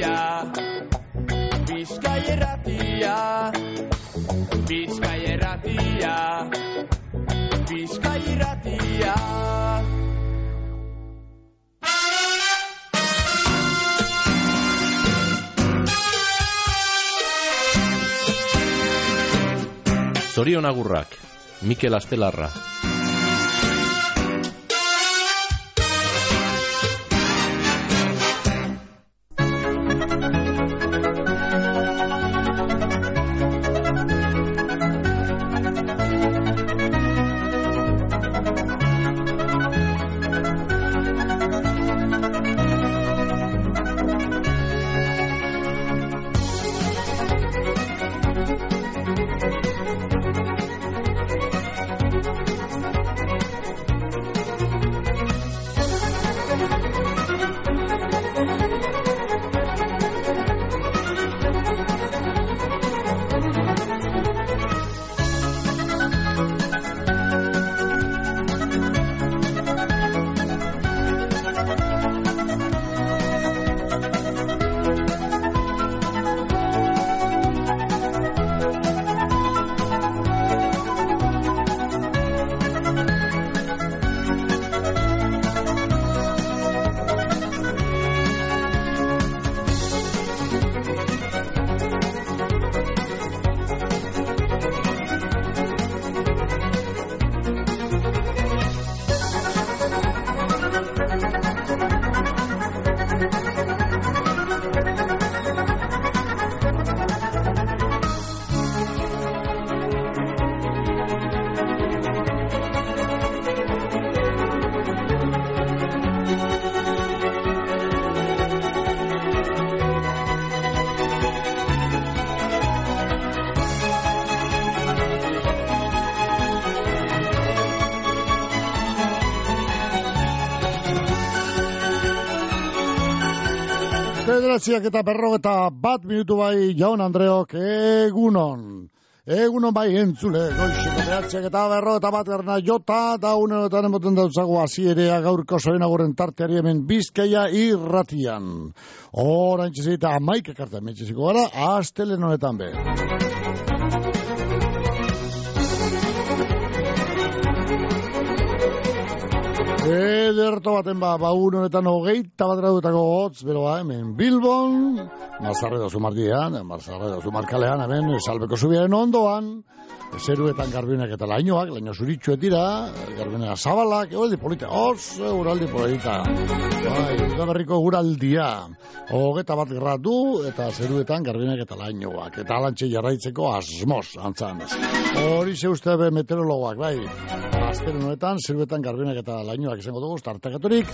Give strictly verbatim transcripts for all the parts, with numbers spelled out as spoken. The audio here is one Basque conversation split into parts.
irratia, Bizkai irratia, Bizkai irratia, Bizkai irratia. Zorion agurrak, Mikel Astelarra. Bederatziak eta berrogeta bat minutu bai, Jaun Andreok, egunon. Egunon bai entzule, goizeko bederatziak eta berrogeta bat erna jota, da unerotan emoten dautzago azierea gaurko sorenagoren tarteari hemen Bizkaia irratian. Horain txezita amaik ekartan metxeziko gara, astelen honetan be. Ederto baten ba, ba honetan hogeita bat gradutako hotz, beroa hemen Bilbon, Mazarre da Zumardian, Mazarre da Zumarkalean, hemen Salbeko Zubiaren ondoan, zeruetan garbinak eta lainoak, laino zuritxuet dira, garbinak zabalak, euraldi polita, oso euraldi polita. Bai, udaberriko guraldia, hogeita bat gradu eta zeruetan garbinak eta lainoak, eta alantxe jarraitzeko asmoz, antzan. Hori ze uste be meteorologoak, bai, azken honetan, zeruetan garbinak eta lainoak izango dugu, startekaturik.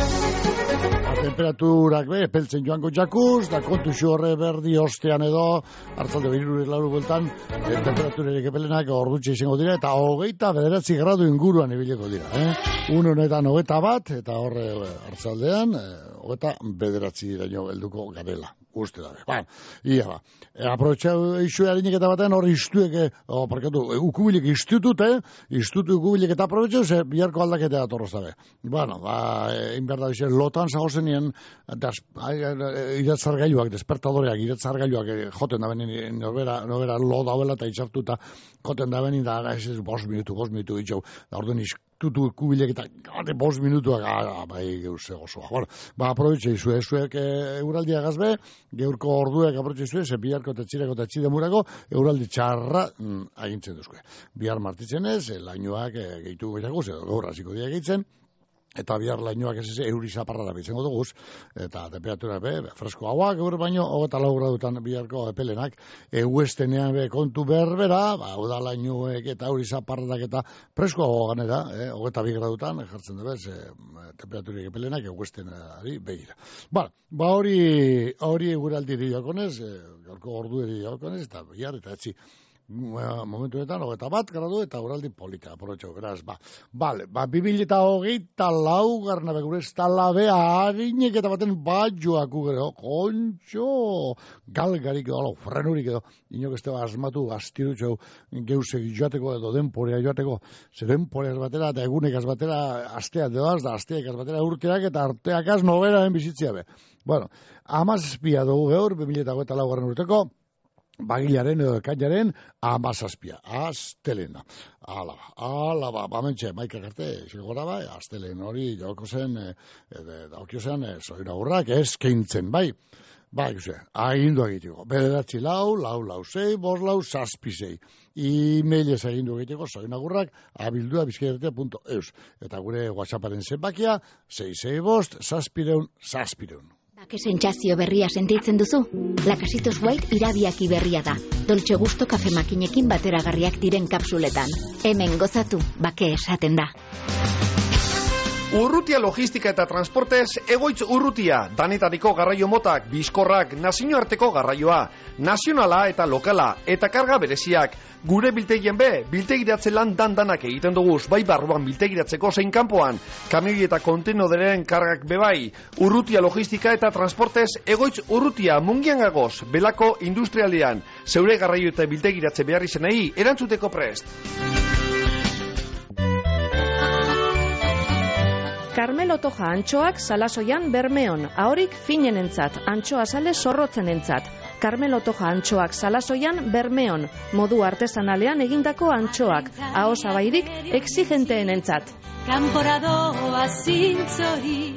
Temperaturak be, epeltzen joango jakuz, da kontuxu horre berdi ostean edo, hartzalde behirurek lauru bueltan, e, temperaturerik epelenak ordutxe izango dira, eta hogeita bederatzi gradu inguruan ibileko dira. Eh? Un honetan hogeita bat, eta horre hartzaldean, e, hogeita bederatzi iraino helduko garela. Uste dabe. Ba, ia ba. E, aprobetxau isu harinik eta batean hor istuek, o, parkatu, ukubilik istitute, istutu ukubilik eta aprobetxau, ze biharko aldaketea atorroz dabe. Bueno, ba, egin behar da bize, lotan zagozenien, iratzargailuak, despertadoreak, iratzargailuak joten da benin, nobera, nobera lo dauela eta itxartuta, joten da benin, da, ez ez, bos minutu, bos minutu itxau, da orduan istutu ukubilik eta, gade, bos minutuak, ah, bai, geuse gozoa. Bueno, ba, aprobetxe isu, esuek euraldia gazbe, geurko orduak aprotxe zuen, ze biharko eta txireko eta txidemurako euraldi txarra mm, agintzen duzue. Bihar martitzen ez, lainoak e, gehitu behirako, ze gaur hasiko dira gehitzen, eta bihar lainoak ez ez euri zaparra da bitzen duguz, eta temperatura be, be fresko hauak, gaur baino, hogeta lau gradutan biharko epelenak, eguestenean be kontu berbera, ba, oda lainoek eta euri zaparrak eta fresko hau ganera, eh, hogeta bi gradutan, jartzen dut bez, e, temperaturik epelenak eguesteneari behira. Ba, ba hori, hori eguraldi diokonez, e, gaurko ordu eri diokonez, eta bihar, eta etzi, momentuetan, hogeita bat gradu eta uraldi polita, aprotxo, beraz, ba, bale, ba, bibileta hogeita lau garna begure ez talabea harinek eta baten badjoak ugero, kontxo, galgarik edo, frenurik edo, inok ez teba asmatu, astirutxo, geusek joateko edo denporea joateko, ze denporeaz batera eta egunekaz batera, asteak dedoaz, da asteak batera urteak eta arteakaz noberaen bizitzia be. Bueno, amazazpia dugu geur, bibileta hogeita lau garna urteko, bagilaren edo ekainaren amazazpia, astelena. Ala, ala, ba, bamentxe, maikak arte, zigora bai, astelen hori, joko zen, daukio zen, zoira hurrak, eskeintzen, bai. Ba, ikusi, agindu egiteko. Bederatzi lau, lau, lau, sei, bos lau, saspi sei. E-mailez agindu egiteko, zoinagurrak, abildua bizkairete punto eus. Eta gure WhatsApparen zenbakia, sei, sei, bost, saspireun, saspireun. Bake sentsazio berria sentitzen duzu? Lakasitos White irabiaki berria da. Dolce Gusto kafe makinekin bateragarriak diren kapsuletan. Hemen gozatu, bake esaten da. Urrutia logistika eta transportez, egoitz urrutia, danetariko garraio motak, bizkorrak, nazioarteko garraioa, nazionala eta lokala, eta karga bereziak. Gure biltegien be, biltegiratze lan dan-danak egiten duguz, bai barruan biltegiratzeko zein kanpoan, kamioi eta kontenoderen kargak bebai. Urrutia logistika eta transportez, egoitz urrutia, mungian gagoz, belako industrialean, zeure garraio eta biltegiratze behar izenei, erantzuteko prest. Carmelo Toja antxoak Salasoian Bermeon, ahorik finenentzat, antxoa sale zorrotzenentzat. Carmelo Toja antxoak Salasoian Bermeon, modu artesanalean egindako antxoak, aho zabairik exigenteenentzat. Kanporadoa zintzori.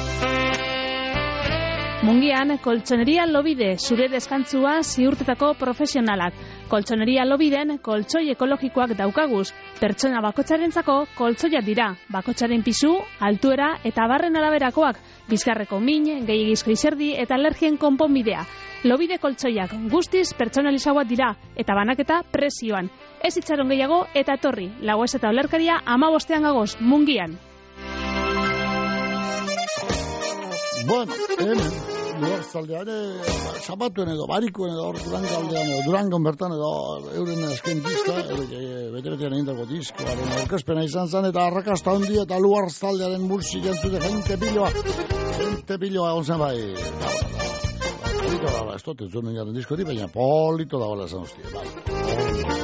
Mungian, koltsoneria Lobide, zure deskantzua ziurtetako profesionalak. Koltsoneria Lobiden, koltsoi ekologikoak daukaguz. Pertsona bakotxarentzako koltsoiak dira. Bakotxaren pisu, altuera eta barren araberakoak. Bizkarreko min, gehiagizko izerdi eta alergien konponbidea. Lobide koltsoiak guztiz pertsonalizagoak dira eta banaketa presioan. Ez itxaron gehiago eta etorri. Lagoez eta olerkaria amabostean gagoz, Mungian. Bueno, hemen, Duranzaldean, zapatuen edo, barikuen edo, Durangaldean edo, Durangon bertan edo, euren azken diska, bete-betean egindako diskoaren aurkezpena izan zen, eta arrakasta handi eta Luarzaldearen musik entzute, jente piloa, jente piloa egon zen bai, da, da, polito da, ez dut, ez dut nengaren diskoti, baina polito da, bala esan hostia, bai.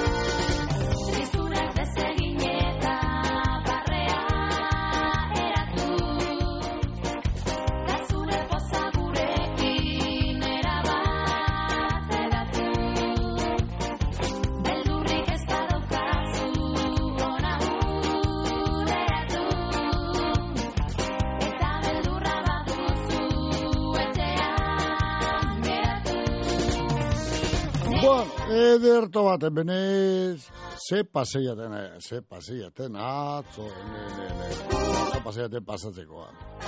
Ederto bat, benez, ze paseiaten, ze paseiaten, atzo, ne, ne, ne, ze paseiaten pasatzekoa.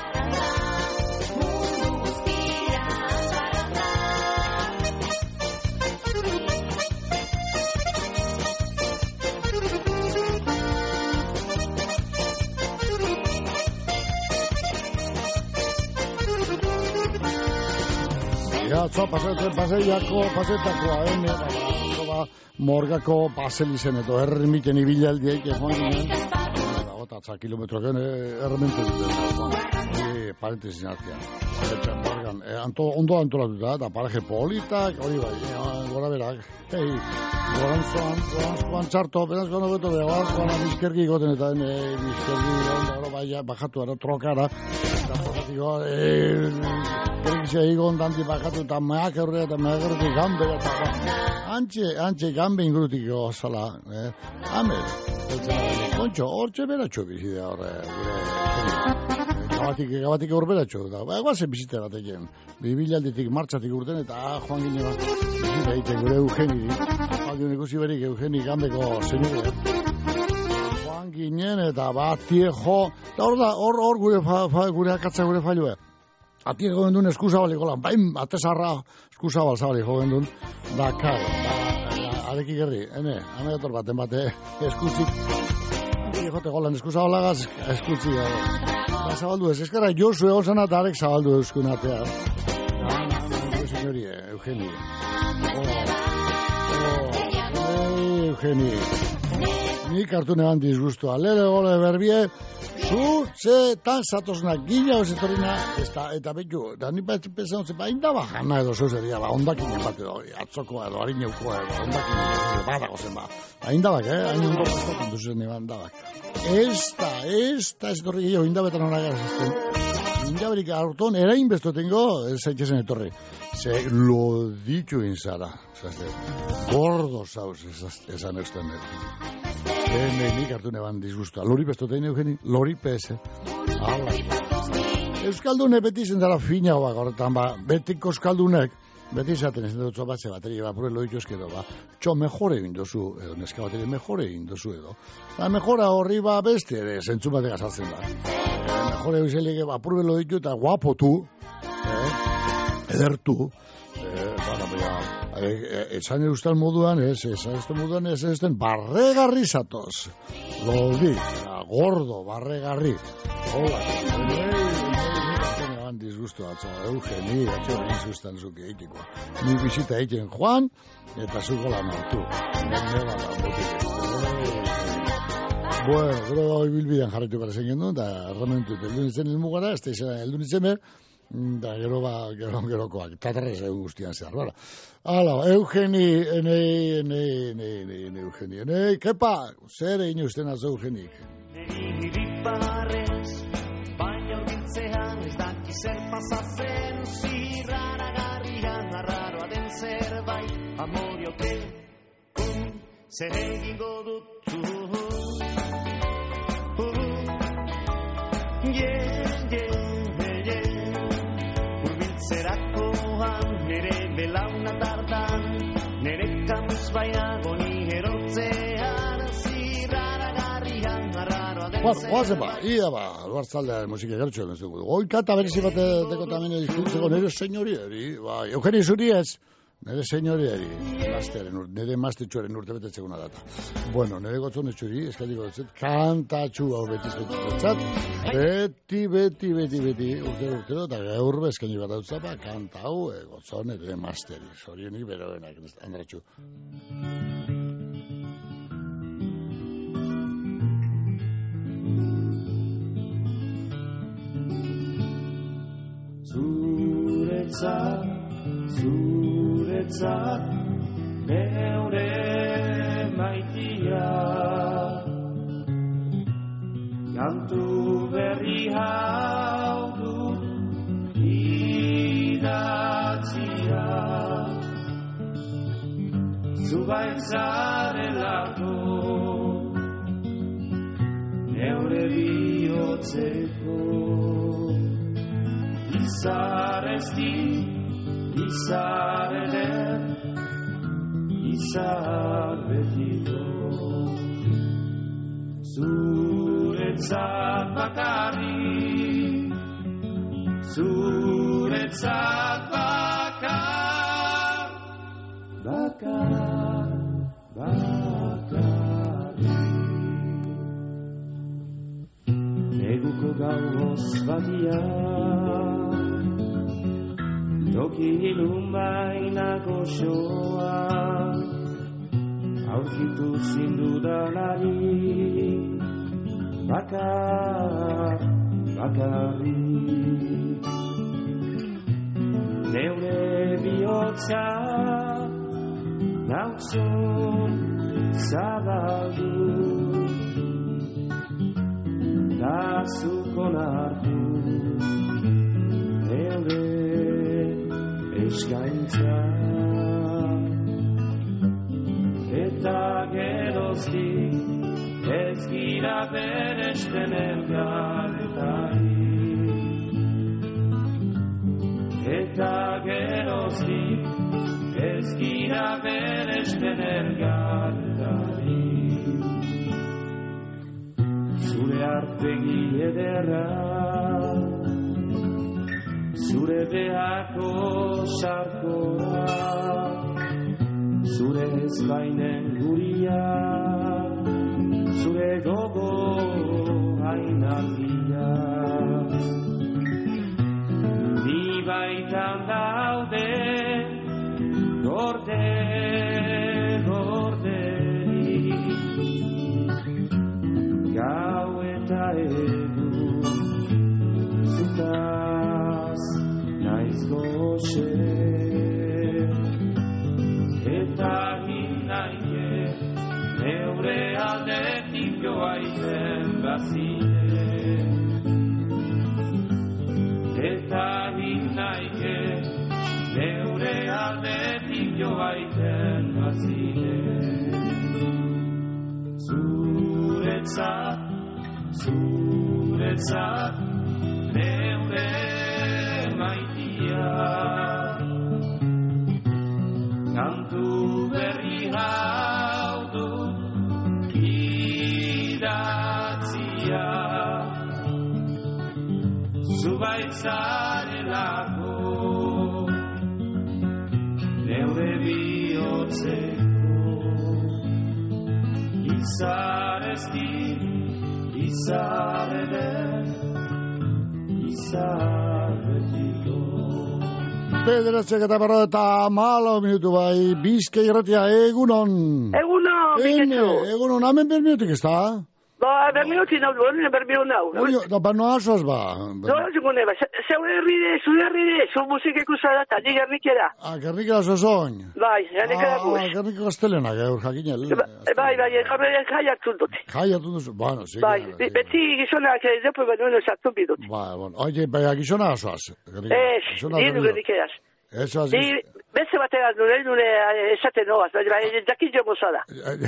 Atzo, paseaten, paseiako, pasetakoa, ene, morgako paselizen edo erremiten ibilaldiek egon ginen, eta atza kilometroken erremente duten, parentesin artean. Eta morgan, ondo antolatuta, eta paraje politak, hori bai, gora berak, hei, gorantzoan, gorantzoan txarto, penazko nobeto begoazkoan, bizkergi goten eta bizkergi onda, bai, bajatu ara, trokara, eta porratiko, erikizia egon dandi bajatu, eta meak eurre, eta meak eurre, gambe, eta Antxe, antxe, gambe ingurutik gozala, eh? Hame, kontxo, hortxe beratxo bizidea horre, gabatik, gabatik horberatxo, da, guazen bizitera teken, bibilalditik martxatik urten, eta joan gine bat, bizitera egiten gure Eugeni, aldiun ikusi berik Eugeni gambeko zenure, joan ginen, eta bat tiejo, eta hor da, hor, hor gure, fa, gure akatza gure failue. Atik egon duen eskuzabalik, hola, bain, atezarra eskuzabal zabalik egon duen, da, karo, da, areki gerri, ene, hame dator baten bate, eskuzik, atik jote golan eskuzabalagaz, eskuzik, da, zabaldu ez, eskara, Josu egon zana, eta arek zabaldu euskun atea, da, da, senyorie, Eugeni, oh, oh, Eugeni. Nik hartu neban disgustua. Lele gole berbie, zu, ze, tan zatoznak gila ozetorina, eta betu, da nipa etxipesa hotzen, ba, indaba jana edo zozeria, ba, ondakin bat edo, atzokoa edo, harineukoa edo, ondakin edo, badago zen, ba. Ba, indabak, eh, hain ondo prestatzen duzen neban indabak. Ez da, ez da, ez etorri gehiago, indabetan horak azazten. Indaberik harton, erain besto tengo, ez zaitxezen etorri. Ze, lo ditu inzara, zazte, gordo zauz, esan eusten edo. Ene, nik hartu neban disgustua. Lori besto tein, Eugeni? Lori P S. Hala. Euskaldune beti zendara fina hoak horretan, ba, betiko euskaldunek, beti izaten ez dut batze bateri, ba, pure loitu eskero, ba, txo, mejore egin dozu, edo, neska bateri, mejore egin dozu, edo. Ba, mejora horri, ba, beste, ere, zentzu batek azaltzen da. Mejore egin zelik, ba, pure loitu eta guapotu, eh, edertu, eh, ba, ba, esan eustal moduan, ez, esan eustal moduan, ez, ez den barregarri zatoz. Lodi, gordo, barregarri. Hola, nik disgustu atza, Eugeni, atzo egin zuztan zuke eitikoa. Nik bizita egiten joan, eta zuko lan hartu. Bueno, gero da hoi bilbidean jarretu gara zen gendu, eta erramentu, eldun itzen ilmugara, ez da izan eldun itzen ber, da gero ba, gero gerokoak, tatarrez egun guztian zehar, bera. Hala, Eugeni, enei, enei, enei, enei, enei, Eugeni, enei, kepa, zer egin usten atzo Eugenik? Niriparrez, baina urgitzean ez daki zer pasatzen, zirraragarrian arraroa den zerbait, amorioke, kun, zer egingo dutu. Yeah, yeah, yeah, urbiltzerakoan, nere belauna tardan, nere kamuz baiago ni erotzean, zirraragarrian arraroa den zerbait. Guazen ba, ia ba, albartzaldea musika gertxo egin zugu. Oika eta berezi bat dekotamene dizkutzeko, nere senyoriari, ba, Eugeni zuri ez, nere senyoriari, mastearen, nere mastetxuaren urte betetzeguna data. Bueno, nere gotzon etxuri, eskaldiko dutzet, kantatxu hau beti zbetzat, beti, beti, beti, beti, urtero, urtero, eta gaur bezkeni bat dutzapa, kanta hau, gotzon, nere masteri, zorionik beroenak, andratxu. Zuretzat, zuretzat, neure maitia, kantu berri hau du idatzia, zu baitzarelako, neure bihotzeko. Izar ez di, izar eder, izar betiko. Zuretzat bakarri, zuretzat bakar, bakar, bakarri. Neguko gauz batia, toki ilunbaina goxoa, aurkitu zindudalari, bakar, bakarri. Neure bihotza, nauzun zabaldu, da zukon hartu, neure eskaintza, eta geroztik ez gira beresten elgarretari, eta geroztik ez gira beresten elgarretari. Zure arpegi ederra, zure behako sarkoa, zure ezbainen guria, zure gogo hainaldia. Ni baitan daude, gorde, gorderi, goxe eta gindaike neure aldetik joaiten bazine eta gindaike neure aldetik joaiten bazine zuretzat zuretzat neure maitia kantu berri hau du idatzia zubaitzarelako neure bihotzeko izarezki izarede izarretiko Bederatziak eta berro eta malo minutu bai, Bizkai irratia, egunon. Egunon, Bizkaitu. Egunon, hamen ber minutik ez da? Ba, ber minutik nau duen, ber minut nau. Oio, da ba no asoaz ba. No, zugune, ba, zeure herride, zure herride, zu musik ikusara eta ni gernikera. Ah, gernikera zozoin. Bai, gernikera guz. Ah, gernikera gaztelena, gaur jakinel. Bai, bai, jabe jaiatu dut. Jaiatu dut, bueno, sí. Bai, beti gizonak depo benuen sartu bidut. Bai, bueno, oie, bai, gizona asoaz. Ez, nidu gernikeraz. Eso así. Ni beste batera nure nure esaten noaz, bai, jakillo mozada.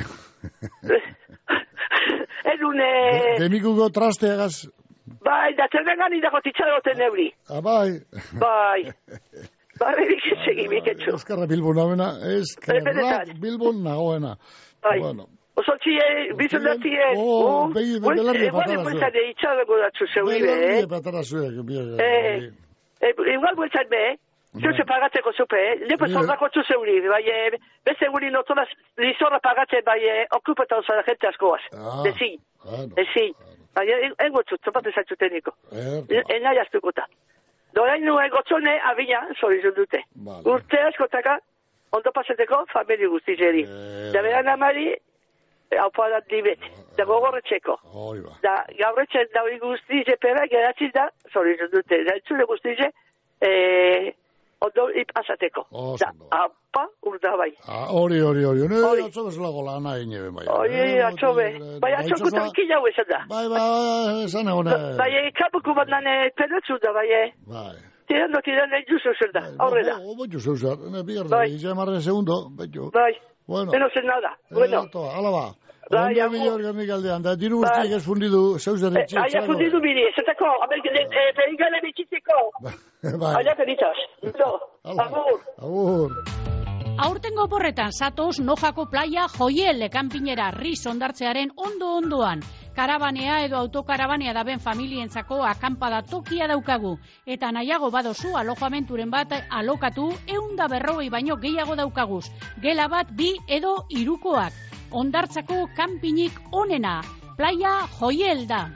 Edune... Demikuko trasteagaz... Bai, da zerrengan idako titzaroten neuri. Ah, bai. Bai. Bai, biketsegi, biketxu. Eskerra Bilbon nabena, eskerra Bilbon nagoena. Bai. Bueno. Oso txie, bizun da txie. Oh, behi, belarri patara zuek. Igual bueltan itxarrako datzu zeuri, be, eh? Belarri patara zuek. Eh, igual bueltan be, eh? Zuse pagatzeko zupe, eh? Lepo zorrako zu zeuri, bai, beste guri notola lizorra pagatzen, bai, okupetan zara jente askoaz. Ah, Dezi, dezi. Bai, engotzut, zopatu zaitzuteniko. Ena jaztukuta. Dorain nuen gotzone, abina, zorizun dute. Urte askotaka, ondo paseteko, famili guztizeri. Da beran amari, hau padat dibet. Da gogorretxeko. Da gaurretzen dauri guztize pera, geratziz da, zorizun dute. Da entzule guztize, eh... ondo ipasateko. Da, apa, urda bai. Hori, hori, hori. Hori, atzo bezalago lana inebe, bai. Hori, atzo be. Bai, atzo kutakila hau esan da. Bai, bai, esan egone. Bai, kapuku bat nane penatzu da, bai. Bai. Tirando, tirando, juzu zer da, horre da. Bai, juzu zer, bigarra, izan marren segundo, betxo. Bai, bueno. Menos en nada, bueno. Hala ba. Onda milior gernik aldean, da diru guztiak ez fundidu, zeuz ere txetxago. Aia fundidu biri, zetako, perigane bitxitzeko. Bai. Aia peritzaz. Agur. Agur. Aurtengo oporretan zatoz Nojako playa Joiel ekanpinera riz ondartzearen ondo-ondoan. Karabanea edo autokarabanea daben familientzako akampada tokia daukagu. Eta nahiago badozu alojamenturen bat alokatu eunda berrogei baino gehiago daukaguz. Gela bat bi edo hirukoak. Ondartzako kanpinik onena. Playa Joiel da.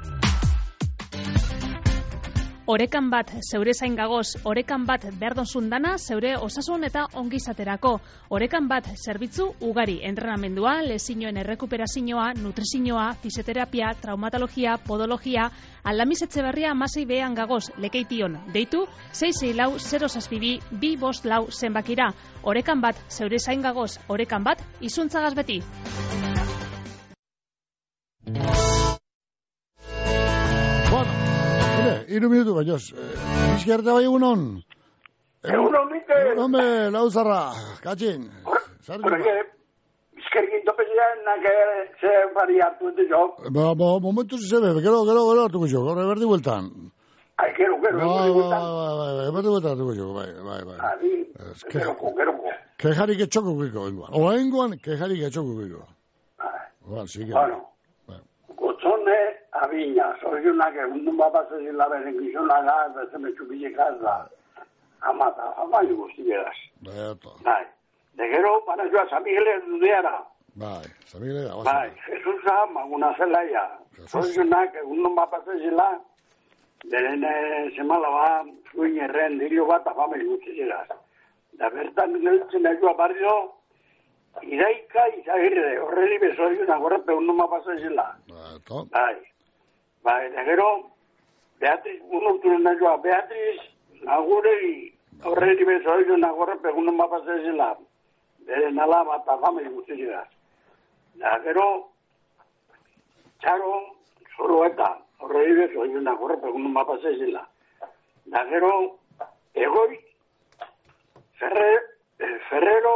Orekan bat zeure zain gagoz, orekan bat berdonzun dana zeure osasun eta ongizaterako. Orekan bat zerbitzu ugari, entrenamendua, lezinoen errekuperazioa, nutrizioa, fisioterapia, traumatologia, podologia, Aldamiz Etxeberria amasei behan gagoz, lekeition. Deitu, sei sei lau zero zazpibi, bi bost lau zenbakira. Orekan bat zeure zain gagoz, orekan bat izuntzagaz beti. Iru minutu bainoz. Bizkerte bai egunon? Egunon, Mikel. Egunon be, lauzarra. Katxin. Horreke, bizkergin topezian, nake, ze bari hartu ente jo. Ba, ba, momentu zebe, gero, gero, gero hartuko jo, horre berdi bueltan. Ai, gero, gero, berdi bueltan. Ba, ba, ba, berdi bueltan hartuko jo, bai, bai, bai. Adi, gero, gero. Kejarik etxoko guiko, enguan. O enguan, kejarik etxoko guiko. Bueno, sí que... Bueno, gotzone, abiña, zorionak egundun bapazen laberen gizonaga, bezeme txubilekaz da, amata, amai guztiberaz. Beto. Bai, de gero, para joa, San Miguel dudeara. Bai, San Miguel da. Bai, Jesusa, maguna zelaia. Zorionak egundun bapazen zela, beren semala ba, zuin erren dirio bat, amai guztiberaz. Da bertan, nelutzen joa barrio, iraika izagirre, horreri bezoriuna, gorrepe egundun bapazen zela. Bai. Bai, da gero, Beatriz, unurturen da joa, Beatriz, nagurei, Horreri bezoidu nagorre pegunun bapazezila. Bere nala bat afame guztizidaz. Da, gero, txaro, zoro eta, horreri bezoidu nagorre pegunun bapazezila. Da, gero, egoi, ferre, eh, ferrero,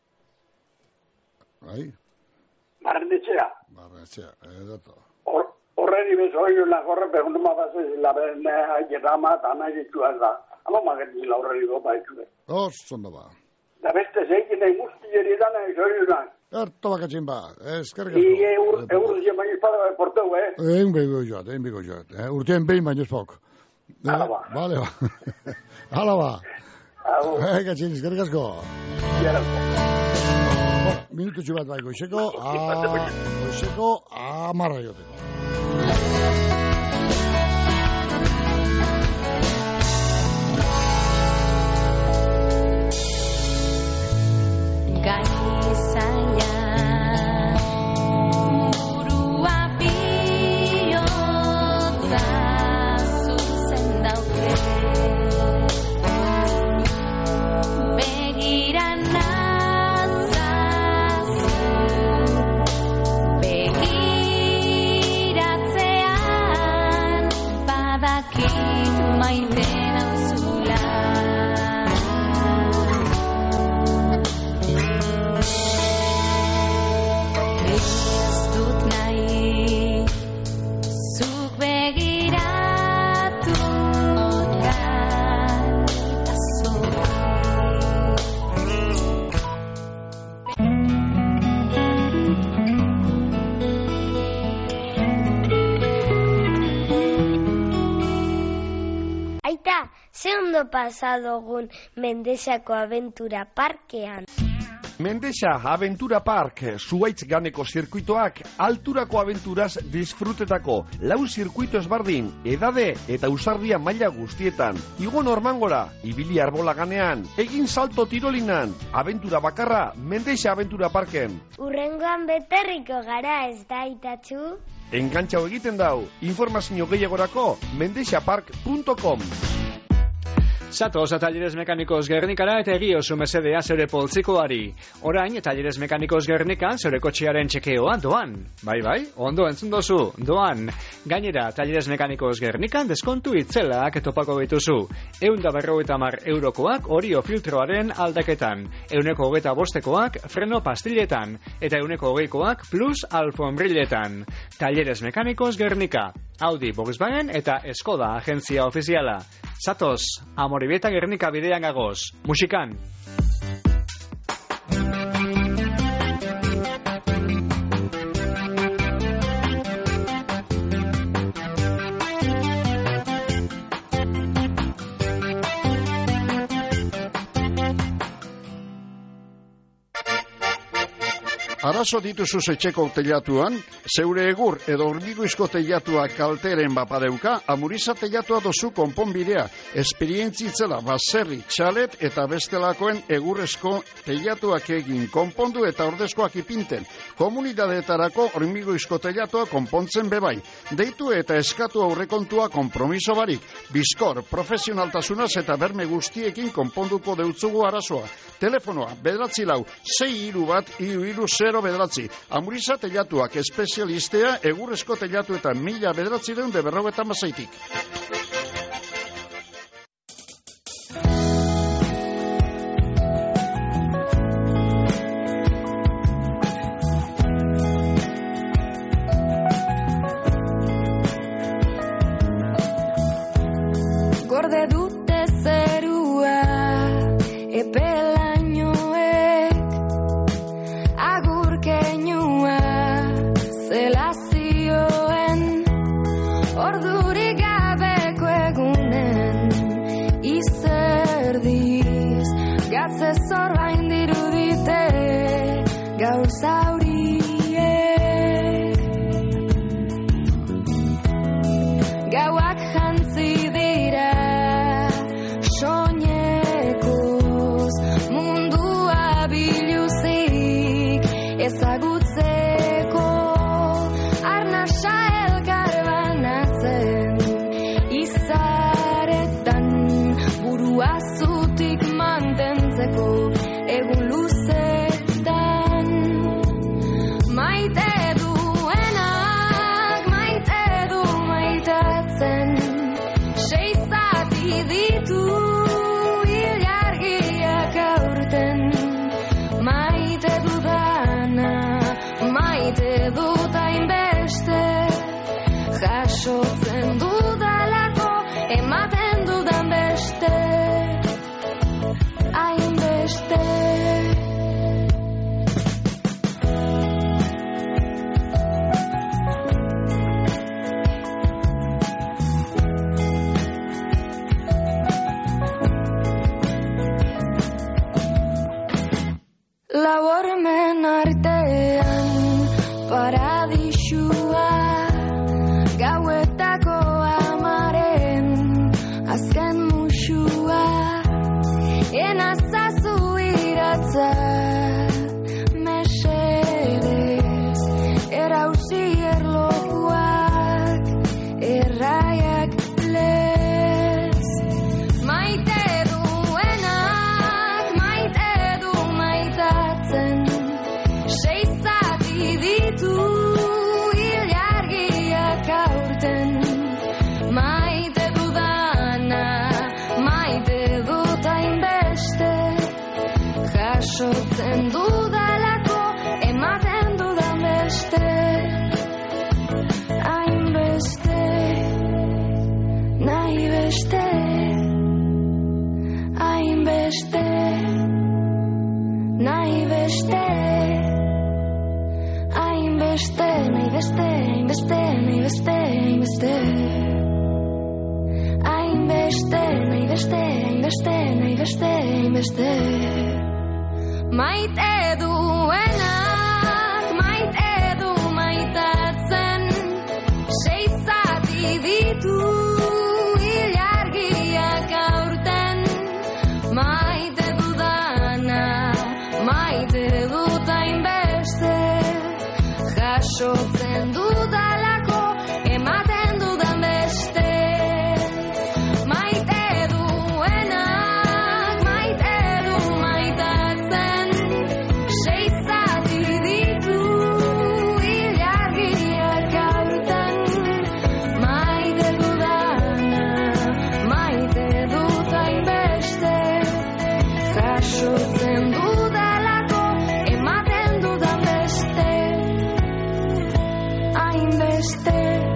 Bai? barrenetxea. Barrenetxea, edato. Horreri bezoidu nagorre pegunun bapazezila. Bene, aietama, eta nahi ditua da. Hama magetzila horreri gopa ditue. Os, zondo ba. Da beste zeikin nahi guztieri dana izoidunak. Erto bakatxin ba, eskerrik asko. I eur, eur zien baino espada porteu, eh? Egin bego joat, egin bego joat. Eh? Urtean behin baino espok. Hala ba. Bale ba. Hala ba. Eh, katxin, eskerrik asko. Minutu txubat bai, goizeko, a... goizeko, a marra joteko. Pasadogun Mendexako Aventura Parkean. Mendexa Aventura Park, zuaitz ganeko zirkuitoak, alturako aventuraz disfrutetako, lau zirkuito ezbardin, edade eta usardia maila guztietan. Igo normangora, ibili arbola ganean, egin salto tirolinan, aventura bakarra, Mendexa Aventura Parken. Urrengoan beterriko gara ez da itatxu? Engantxau egiten dau, informazio gehiagorako, mendexapark punto com. Zatoz, Talleres Mekanikos Gernikara eta egiozu mesedea zeure poltsikoari. Orain, Talleres Mekanikos Gernikan zeure kotxearen txekeoa doan. Bai, bai, ondo entzun dozu, doan. Gainera, Talleres Mekanikos Gernikan deskontu itzelak topako bituzu. Eunda berrogeita mar eurokoak orio filtroaren aldaketan. Euneko hogeita bostekoak freno pastiletan. Eta euneko hogeikoak plus alfombriletan. Talleres Mekanikos Gernika. Audi, Volkswagen eta Skoda agentzia ofiziala. Zatoz, Amoribieta Gernika bidean gagoz. Musikan! Arazo dituzu etxeko teilatuan, zeure egur edo hormigoizko teilatuak kalteren bapadeuka, Amuriza teilatua dozu konponbidea, esperientzitzela baserri, txalet eta bestelakoen egurrezko teilatuak egin konpondu eta ordezkoak ipinten. Komunidadeetarako hormigoizko teilatua konpontzen bebai. Deitu eta eskatu aurrekontua konpromiso barik. Bizkor, profesionaltasunaz eta berme guztiekin konponduko deutzugu arazoa. Telefonoa, bederatzi lau, sei hiru bat, hiru hiru zero bederatzi. Amuriza teilatuak espezialistea egurrezko teilatuetan mila bederatzi deun de berrogeta mazaitik. Gorde dute zerua epelainoek agurkeinua zela zioen ordurik gabeko egunen izerdiz gatze zorbain dirudite gaur zauriek gauak jantzi dira soñekoz egindako egun luzetan. Maite duenak maite du maitatzen, sei zati ditu ilargiak aurten. Maite dudana, maite dut hainbeste, jasotzen dudalako ematen dudan beste, hainbeste. Lau hormen artean paradisua, gauetako amaren azken musua, enazazu iratza mesedez, erauzi erlojuak erraiak lez. Maite duenak maite du maitatzen, sei zati ditu ilargiak aurten. Maite dudana, maite dut hainbeste, jasotzen dudalako ematen dudan beste, hainbeste, nahi beste, hainbeste, nahi beste, hainbeste, nahi beste, hainbeste, nahi beste, hainbeste, hainbeste, nahi beste, hainbeste, nahi beste, hainbeste. Maite duenak maite du maitatzen, sei zati ditu ilargiak aurten. Maite dudana, maite dut hainbeste, jasotzen dudalako ematen dudan beste. Maite duenak maite du maitatzen, sei zati ditu ilargiak aurten. Maite dudana, maite dut hainbeste, jasotzen dudalako ematen dudan beste, hainbeste.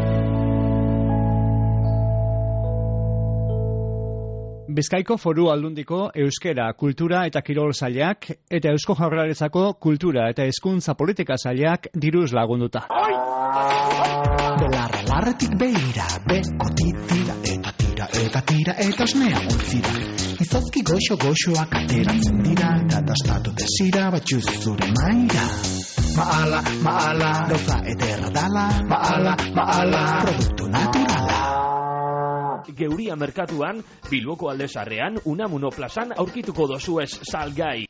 Bizkaiko Foru Aldundiko Euskera, Kultura eta Kirol Sailak eta Eusko Jaurlaritzako Kultura eta Hezkuntza Politika Sailak diruz lagunduta. Belarra larretik beira, beko titira eta tira eta tira eta osnea utzira. Izozki goxo-goxoak ateratzen dira, katastatu desira batxuz zure maira. Maala, maala, gauza ederra dala, maala, maala, produktu naturala. Geuria merkatuan, Bilboko aldezarrean, Unamuno plazan aurkituko dozuez salgai.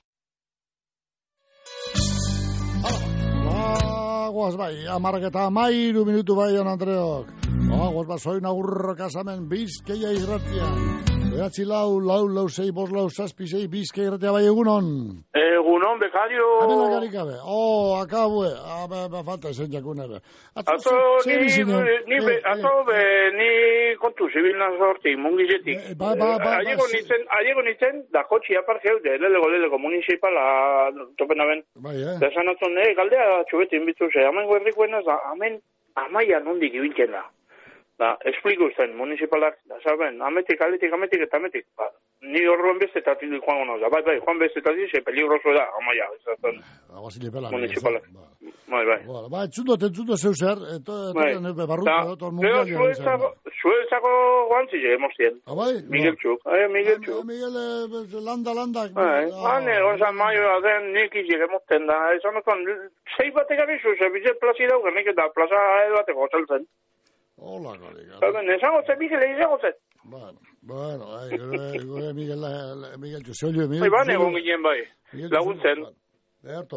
Guaz bai, amarrak eta amairu minutu bai, Jan Andreok. Guaz ba, soin agurro kasamen Bizkaia irratian. Beratzi lau, lau, lau, sei, bos, lau, zazpi, sei, Bizkaia irratia bai egunon. Egunon, bekario. Abela garikabe. Oh, akabue. Abe, be, falta esen jakunebe. Ato, ni, ni, be, ato, be, ni kontu zibil nazorti, mungizetik. Ba, ba, ba, Aiego nitzen, aiego nitzen, da kotxi apargeu, de lelego, lelego, municipala, topenaben. Bai, eh. Da zanatzen, eh, galdea txubetin bitzu, ze, amen guerdikoen ez da, amen, amaia nondik ibiltzen da. Da, espliku zen, municipalak, da, saben, ametik, aletik, ametik eta ametik. Ba, ni horren beste eta tilu joan gonoz. Bai, bai, joan beste eta tilu, ze peligroso da, amaia, ezatzen. Municipalak. Bai, bai. Ba, etxundot, etxundot zeu zer, eto, eto, barruta, eto, mundial. Zueltzako guantzile, emozien. Bai? Miguel Txuk, eh, Miguel Txuk. Miguel, landa, landa. Bai, hane, gonzan maioa den, nik izik emozten da. Ezan otan, zei batek abizu, ze bizet plazi daugen, nik eta plaza edo bateko zeltzen. Hola, garika. Zaten, esango zen, Miguel, esango zen. Bueno, bueno, gure Miguel, Miguel Txuk, zeolio, Miguel. Bai, ban egon ginen bai, laguntzen. Eharto ba.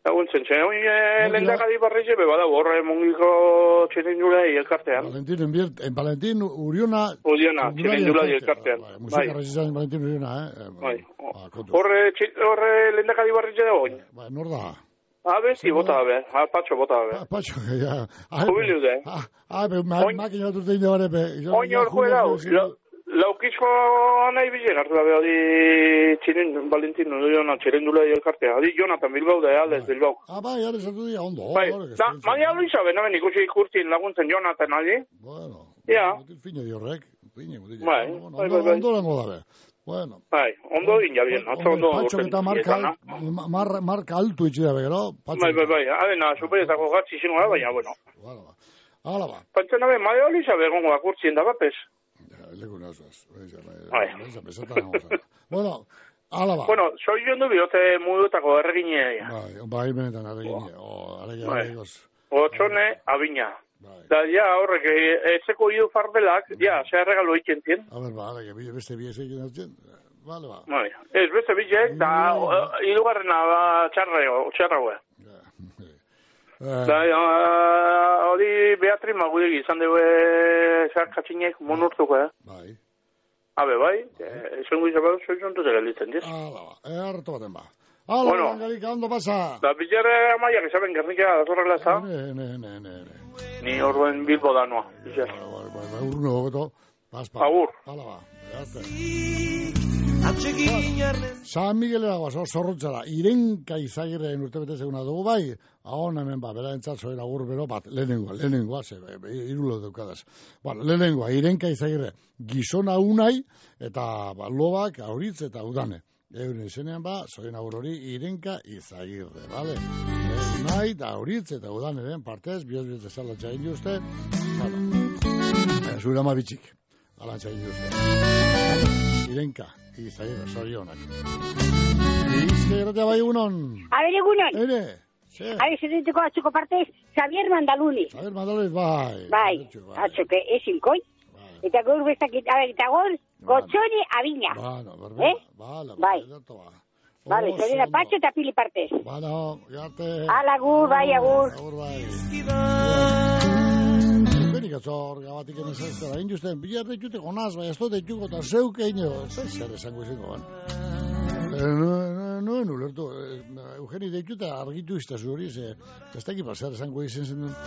Laguntzen, zen, hori lehendakari barrize, bebada, borra mungiko txirindula elkartean. Valentin, enbiert, en Valentin Uriona... Uriona, txirindula elkartean. Musika rasizan Valentin Uriona, eh? Bai. Horre lehendakari barrize da hori. Bai, nor da? Ah, besti, bota da, ah, patxo, bota da. Patxo, ja. Jubilu da. Ah, be, makina dut egin da bare, Oin hor juela, laukizko nahi bile gartu da, hori txirin, Valentin, txirindula elkartea. Hori Jonathan Bilbao da, aldez Bilbao. Ah, bai, ales hartu dira, ondo. Bai, da, Maria Luisa, benaben ikusi ikurtin laguntzen Jonathan, ali? Bueno, ja. Fine diorrek, fine, bai, bai, bai. Ondo lango dabe. Bueno. Bai, ondo egin jabien, atzo ondo. Patxo eta marka, marka altu itxi dabe, gero? Bai, bai, bai, adena, superetako gatzi zingo da, baina, bueno. Hala ba, hala ba. Pantzen dabe, Maria Luisa, begongo akurtzien da bapes. Leku nazaz. Bai. Bueno, ala ba. Bueno, soy yo no biote mudutako erreginea. Bai, bai benetan erreginea. O, aregia Otxone, abina. Da, ja, horrek, etzeko hidu farbelak, ja, ze regalo egiten tien. A ber, ba, aregia, beste bi ez egin hartzen. Vale, ba. Bai, ez beste bilek, da, hidugarrena da txarrego, txarragoa. Da, hori Beatri magudek izan dugu zarkatzinek monurtuko, eh? Bai. Habe, bai, esan guizak bat, soizun dut egalitzen, diz? Hala, ba, hartu baten ba. Hala, bueno, garik, ondo pasa. Da, bilare amaiak izaben gernika, datorrela ez da? Ne, ne, ne, ne, ne. Ni orduen Bilbo da noa, bizar. Bai, bai, bai, urno, goto. Paspa. Agur. Hala, ba, beharte. San Miguelera guazo, zorrotzara, irenka izagirren urtebete seguna dugu bai, ahon hemen ba, bera entzat zoen agur bero bat, lehenengoa, lehenengoa, ze, irulo dukadaz. Bueno, lehenengoa, irenka izagirre, gizona unai, eta ba, lobak, auritz eta udane. Euren izenean ba, zoen agur hori, irenka izagirre, bale? Unai, eta auritz eta udane den partez, bioz-bioz esalatxa egin uste, bueno, zure ama bitxik, alatxa egin uste. Irenka, izagirre, zorionak. Izke erratea bai egunon. A ver, egunon. Ere, ze. A ver, zerreteko atxuko partez, Xavier Mandaluni. Xavier Mandaluni, bai. Bai, atxuke, ezinkoi. Eta gaur bestakit, a ver, eta gaur, Gotxoni Abina. Bueno, berbe, eh? bala, bai. Ba. Vale, Xavier Patxo eta Pili partez. Bueno, garte. Ala, agur, bai, agur. Agur, bai. Benik atzor, gabatik enezaztara, injusten, bilar ditute gonaz, bai, ez dut dituko eta zeuke ino, zer esango izango, ban. Noen ulertu, Eugeni ditute argitu iztazu hori, ze, ez da ekipa zer esango izan zen duen.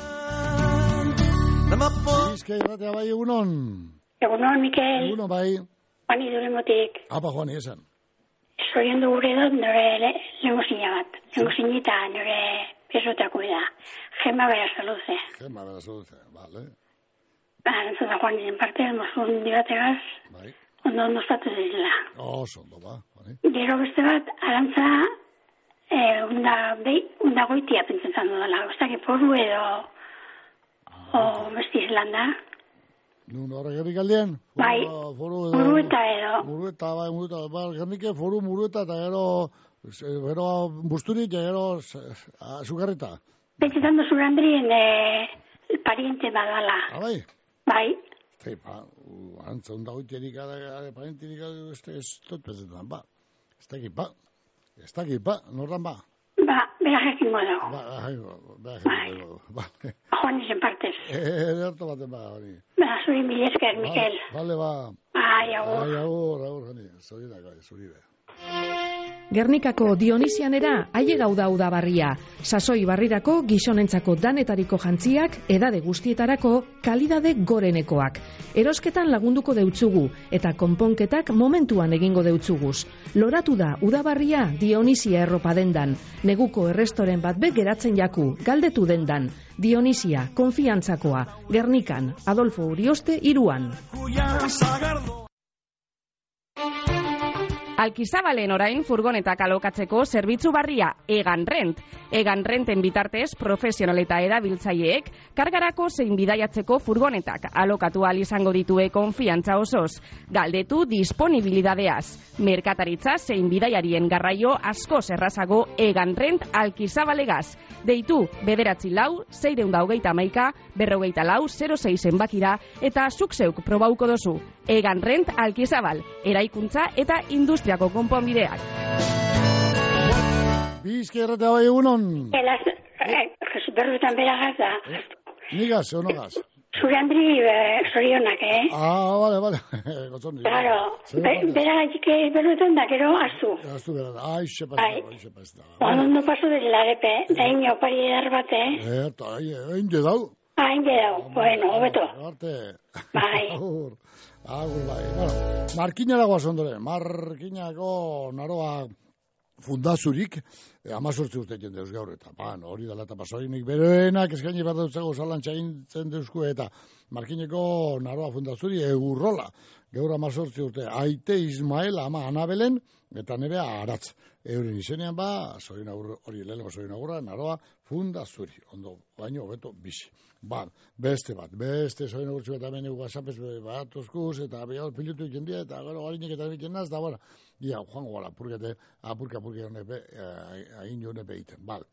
Izke irratea bai egunon. Egunon, Mikel. Egunon, bai. Juani duremotik. Apa, Juani, esan. Zoion du gure dut nore lengo zina bat. Lengo zinita nore pesotako da. Gema bera saluze. Gema bera saluze, vale. Ba, entzuta Juani den parte, mozun dibategaz. Bai. Ondo ondo zatu zizela. Oh, zondo, ba. Gero beste bat, arantza, eh, unda, behi, unda goitia pentsetan dudala. Ostak eporu edo, o besti Islanda. Nun horre gerrik aldien? Bai, murueta edo. Murueta, bai, murueta. Ba, gernike foru murueta eta gero, gero busturik, gero azugarrita. Pentsetan duzu Andrien, eh, pariente badala. Ah, bai? Bai. Ei, ba, antza onda goitierik gara, parienterik gara, ez dut pentsetan, ba. Ez dakit, ba. Ez dakit, ba, norran, ba. Ba, beha jekin modo. Ba, beha jekin modo. Ba. Juan izen partez. Eh, hartu baten, ba, hori. Ba, zuri mil esker, Mikel. Bale, ba. Ai, agur. Ai, agur, agur, jani. Zuri da, zuri be. Gernikako Dionisianera aile gauda udabarria. Sasoi barrirako gizonentzako danetariko jantziak, edade guztietarako kalidade gorenekoak. Erosketan lagunduko deutzugu eta konponketak momentuan egingo deutzuguz. Loratu da udabarria Dionisia erropa dendan. Neguko errestoren bat be geratzen jaku, galdetu dendan. Dionisia, konfiantzakoa. Gernikan, Adolfo Urioste iruan. Alkizabalen orain furgonetak alokatzeko zerbitzu barria Egan Rent. Egan Renten bitartez profesional eta erabiltzaileek kargarako zein bidaiatzeko furgonetak alokatu ahal izango ditue konfiantza osoz. Galdetu disponibilidadeaz. Merkataritza zein bidaiarien garraio askoz errazago Egan Rent Alkizabalegaz. Deitu bederatzi lau, seiehun eta hogeita hamaika, berrogeita lau, zero sei zenbakira eta zuk zeuk probauko dozu. Egan Rent Alkizabal, eraikuntza eta industriako konponbideak. Bizka erratea bai egunon. Elaz, jesu berrutan beragaz da. Nigaz, honogaz. Zure handri zorionak, eh? Ah, bale, bale. Gotzoni. Claro, beragatik berrutan da, gero azu. Azu bera da, aixe pasta, aixe pasta. Ondo paso dela arepe, da ino pari edar bate. Eh, eta, hain dau. Hain dau, bueno, hobeto. Arte. Bai. Agur, agur, bai. Bueno, Markinara guaz ondore, Markinako naroa fundazurik, eh, amazortzi urte egin deuz gaur, eta ban, hori dela eta pasorinik beroenak eskaini behar dutzago zalantxa egintzen deuzku, eta Markineko naroa fundazuri egurrola, gaur amazortzi urte, Aite Ismael ama Anabelen, eta nebea Aratz. Euren izenean ba, hori lehenko zorin agurra, naroa fundazuri, ondo, baino, beto, bizi. Ba, beste bat, beste zorin agurtzu eta meni whatsappez bat oskuz, eta behar pilutu iken dia, eta gero garinek eta biken naz, da, bueno, ia, joango gara, apurkete, apurka, apurka, honepe, agin jo honepe iten, bal.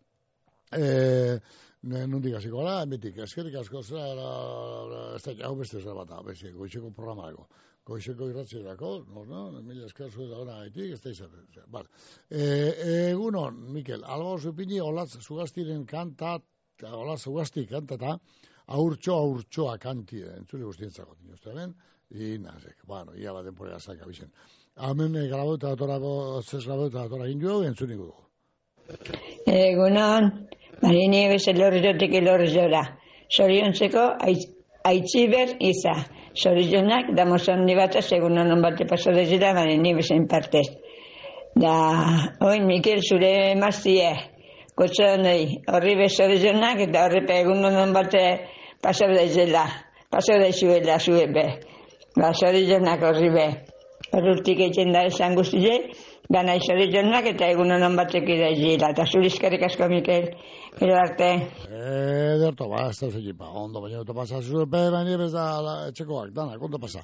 Nondik hasiko gara, emetik, eskerik asko, ez da, hau beste zera bat, beste, goizeko programako. Goizeko irratziedako, no, no, mila esker zuen dagoena gaitik, ez da izan. Bale. Egunon, Mikel, alba oso ipini, olatz zugastiren kanta, olatz zugasti kantata, aurtxo, aurtxoa kanti, entzule guztientzako, tinozte hemen, inazek, bueno, ia bat denporea zaik abixen. Hemen grabauta datorako, zez grabauta datora egin jo, entzunik dugu. Egunon, marini ebes elorrizotik elorrizora, zoriontzeko aitziber iza. Zorizionak, da mozandi bat, segun honon bate paso dezira, bane ni bezen partez. Da, oin, Mikel, zure maztie, gotzonei, horri be zorizionak, eta horri pe egun honon bate paso dezela, paso dezuela zuebe. Da, zorizionak horri be. Horrultik egin da esan guztile, gana zorizionak, eta egun honon batek idazila. Eta zurizkarrik asko, Mikel. Gero arte. Ederto, ba, ez da usekipa. Ondo, baina ondo pasa. Zupe, baina bez da etxekoak, danak, ondo pasa.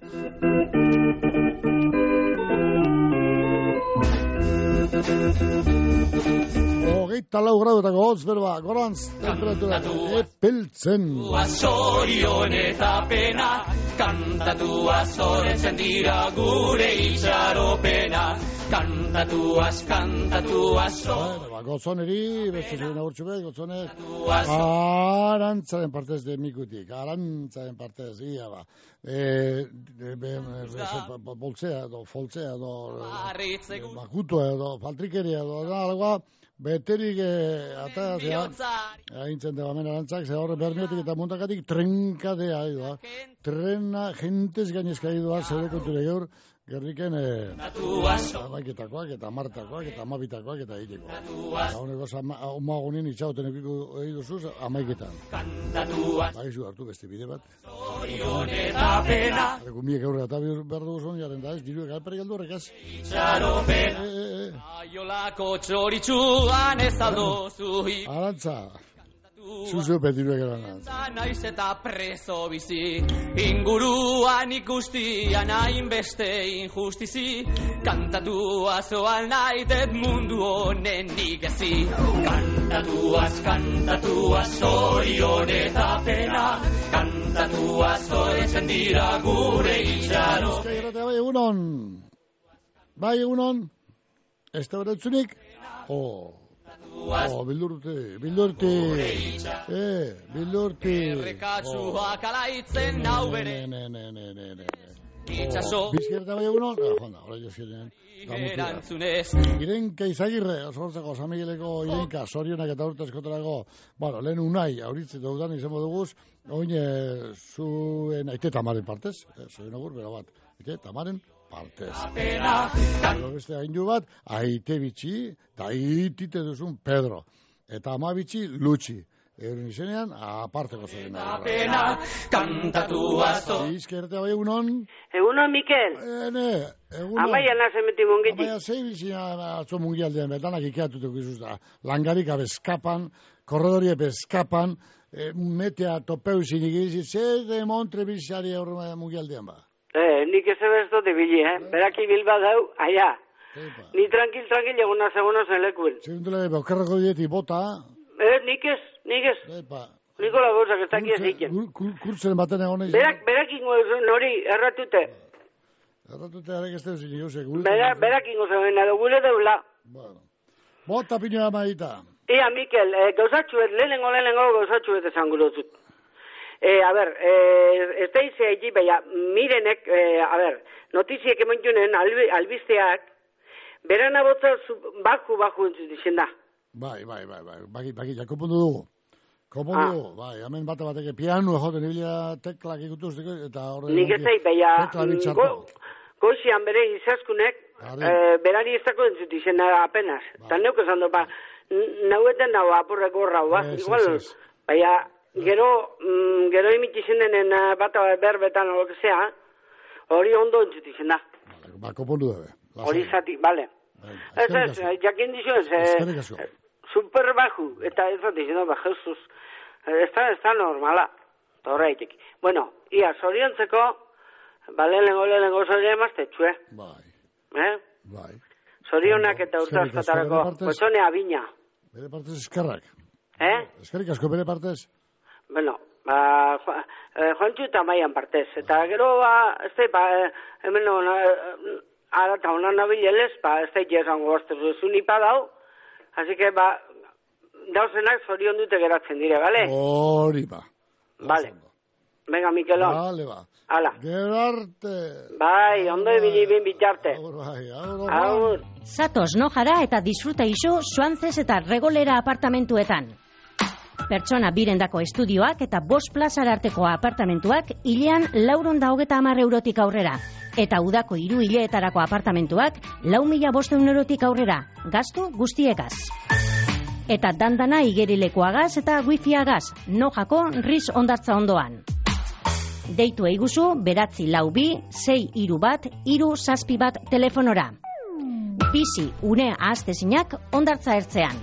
Hogeita lau graduetako hotz, berba, gorantz, temperatura, epeltzen. Zorion eta pena, kantatuaz zoretzen dira gure itxaropena. Kantatuaz, kantatuaz zoretzen. Gotzoneri, beste zuen agurtxu behar, gotzonek, arantzaren partez de mikutik, arantzaren partez, ia ba, boltzea edo, foltzea edo, makutua edo, faltrikeria edo, algoa, beterik atatzea, haintzen deba mena arantzak, ze horre bermiotik eta muntakatik trenkadea, edo, trena, jentez gainezka edo, zede konture gaur, Gerriken, amaiketakoak, eta amartakoak, eta amabitakoak, eta egiteko. Eta honeko, omagonin itxauten ekiko egiduzuz, amaiketan. Bagizu hartu beste bide bat. Hareko miek aurre eta behar dugu zon, jaren da ez, diruek alperi galdu horrek ez. Itxaropena, aiolako txoritxuan ez aldo zuhi. Arantza. Zuzu petiruek eran. Naiz eta preso bizi, inguruan ikustian hainbeste injustizi, kantatuaz oal naitet mundu honen igezi. Kantatuaz, kantatuaz zorion eta pena, kantatuaz zoretzen dira gure itxaro. Bai egunon, bai egunon, ez da beretzunik? Oh. Oh, bildurte, bildurte, eh, bildurte. Errekatsuak alaitzen nau bere. Ne, ne, ne, ne, ne. Itxaso. Bizkerta bai egunon? Eh, jonda, hori jozkinen. Erantzunez. Irenka izagirre, osortzeko, San Migueleko Irenka, sorionak eta urte eskotarako, bueno, lehen unai, auritzet daudan izango duguz, oin zuen aite tamaren partez, zuen agur, bera bat, aite tamaren partez. Pero beste haindu bat, aite bitxi, eta aitite duzun Pedro, eta ama bitxi Lutxi. Euren izenean, aparteko zuen. Pena, kantatu azo. Izkerte bai egunon. Egunon, Mikel. Ene, egunon. Amaia nazen beti mungiti. Amaia zei bizina atzo mungialdean, betanak ikeatutuk izuzta. Langarik abeskapan, korredorie bezkapan, metea topeu zinik izit, zer de montre bizari aurre mungialdean ba. Eh, nik ez ebesto de bili, eh. Beraki bilba dau, aia. Ni tranquil, tranquil, eguna seguna zen lekuen. Segundule, okerrako dieti bota. Eh, nik ez, nik ez. Epa. Nikola gozak ez dakia ziken. Kurtzen baten egon egin. Berak, berak ingo nori, erratute. Erratute arek ez dut zinik, Berak ingo zegoen, edo gure deula. Bueno. Bota pinua maita. Ia, Mikel, e, gauzatxuet, lehenengo, lehenengo gauzatxuet esan gurozut. E, a ber, e, ez da izia egi, baina, mirenek, e, a ber, notiziek emantunen albi, albizteak, beran abotza baku, baku entzut izen da. Bai, bai, bai, bai, baki, baki, ja, kopundu dugu. Kopundu ah. dugu, bai, hemen bate bateke pianu joten ibila teklak ikutuz, eta horre... Nik ez zei, baina, go, goizian bere izaskunek, e, berari ez dako entzut izen da apenas. Eta neuk esan du, ba, naueten nau apurrek gorra, ba, igual, baina, gero, mm, gero imitizen denen bata berbetan o lo que sea, hori ondo entzut izen da. Ba, kopundu dube. Hori zati, bale. Ez ez, jakin dizioz, eh, super baju, eta ez dut izan, ba, Jesus, ez da, ez da normala, horreitik. Bueno, ia, zoriontzeko, ba, lehenengo, lehenengo zorion emaztetxu, eh? Bai. Eh? Bai. Zorionak eta urtazkatarako, kotzone abina. Bere partez eskerrak. Eh? Eskerrik asko bere partez. Bueno, ba, joantxu eta maian partez. Eta gero, ba, ez da, ba, hemen hona, ara eta honan nabilelez, ba, ez da, jezango goztezu ezun ipa dau, así que, ba, dauzenak zorion dute geratzen dire, bale? Hori ba. Bale. Venga, Mikelon. Bale, ba. Hala. Gerarte. Bai, ondo ibili bin bitarte. Aur, bai, aur, aur. Zatoz nojara eta disfruta iso Suantzez eta Regolera apartamentuetan. Pertsona birendako estudioak eta bost plazara arteko apartamentuak hilean laurehun eta hogeita hamar eurotik aurrera. Eta udako hiru hileetarako apartamentuak lau mila bostehun eurotik aurrera. Gastu guztiekaz. Eta dandana igerilekoagaz eta wifiagaz. Nojako Riz ondartza ondoan. Deitu eiguzu beratzi lau bi, sei hiru bat, hiru zazpi bat telefonora. Bizi une ahaztezinak ondartza ertzean.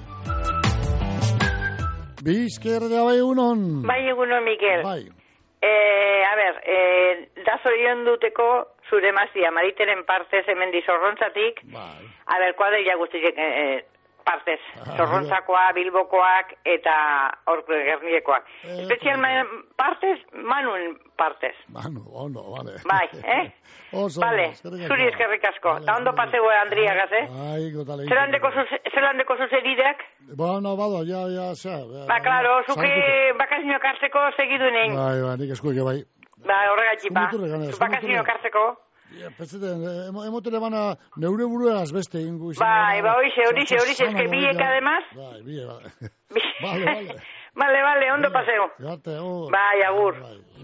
Bizkerde bai egunon. Bai egunon, Mikel. Bai. Eh, a ber, eh, da zorion duteko zure mazia, Mariteren partez hemen dizorrontzatik. Bai. A ber, kuadrilla guztiek eh, partez. Zorrontzakoa, Bilbokoak eta Orko Gerniekoak. Eh, Espezial partez, Manuen partez. Manu, ondo, vale. Bai, eh? Oso, vale, zuri eskerrik asko. Eta ondo paseo Andriagaz, eh? Ai, gotale. Zelandeko zuzerideak? Bueno, bado, ya, ya, ya. Ba, claro, zuke bakazioak hartzeko segidunen. Bai, bai, nik eskueke bai. Ba, horregatik, ba. Bakazioak hartzeko. Pezeten, emotere bana neure buruegaz beste ingu. Bai, ba, oixe, horixe, horixe, eske biek además. Bai, biek, bai. Vale, vale. Vale, vale, ondo paseo. Garte, oh. Bai, agur.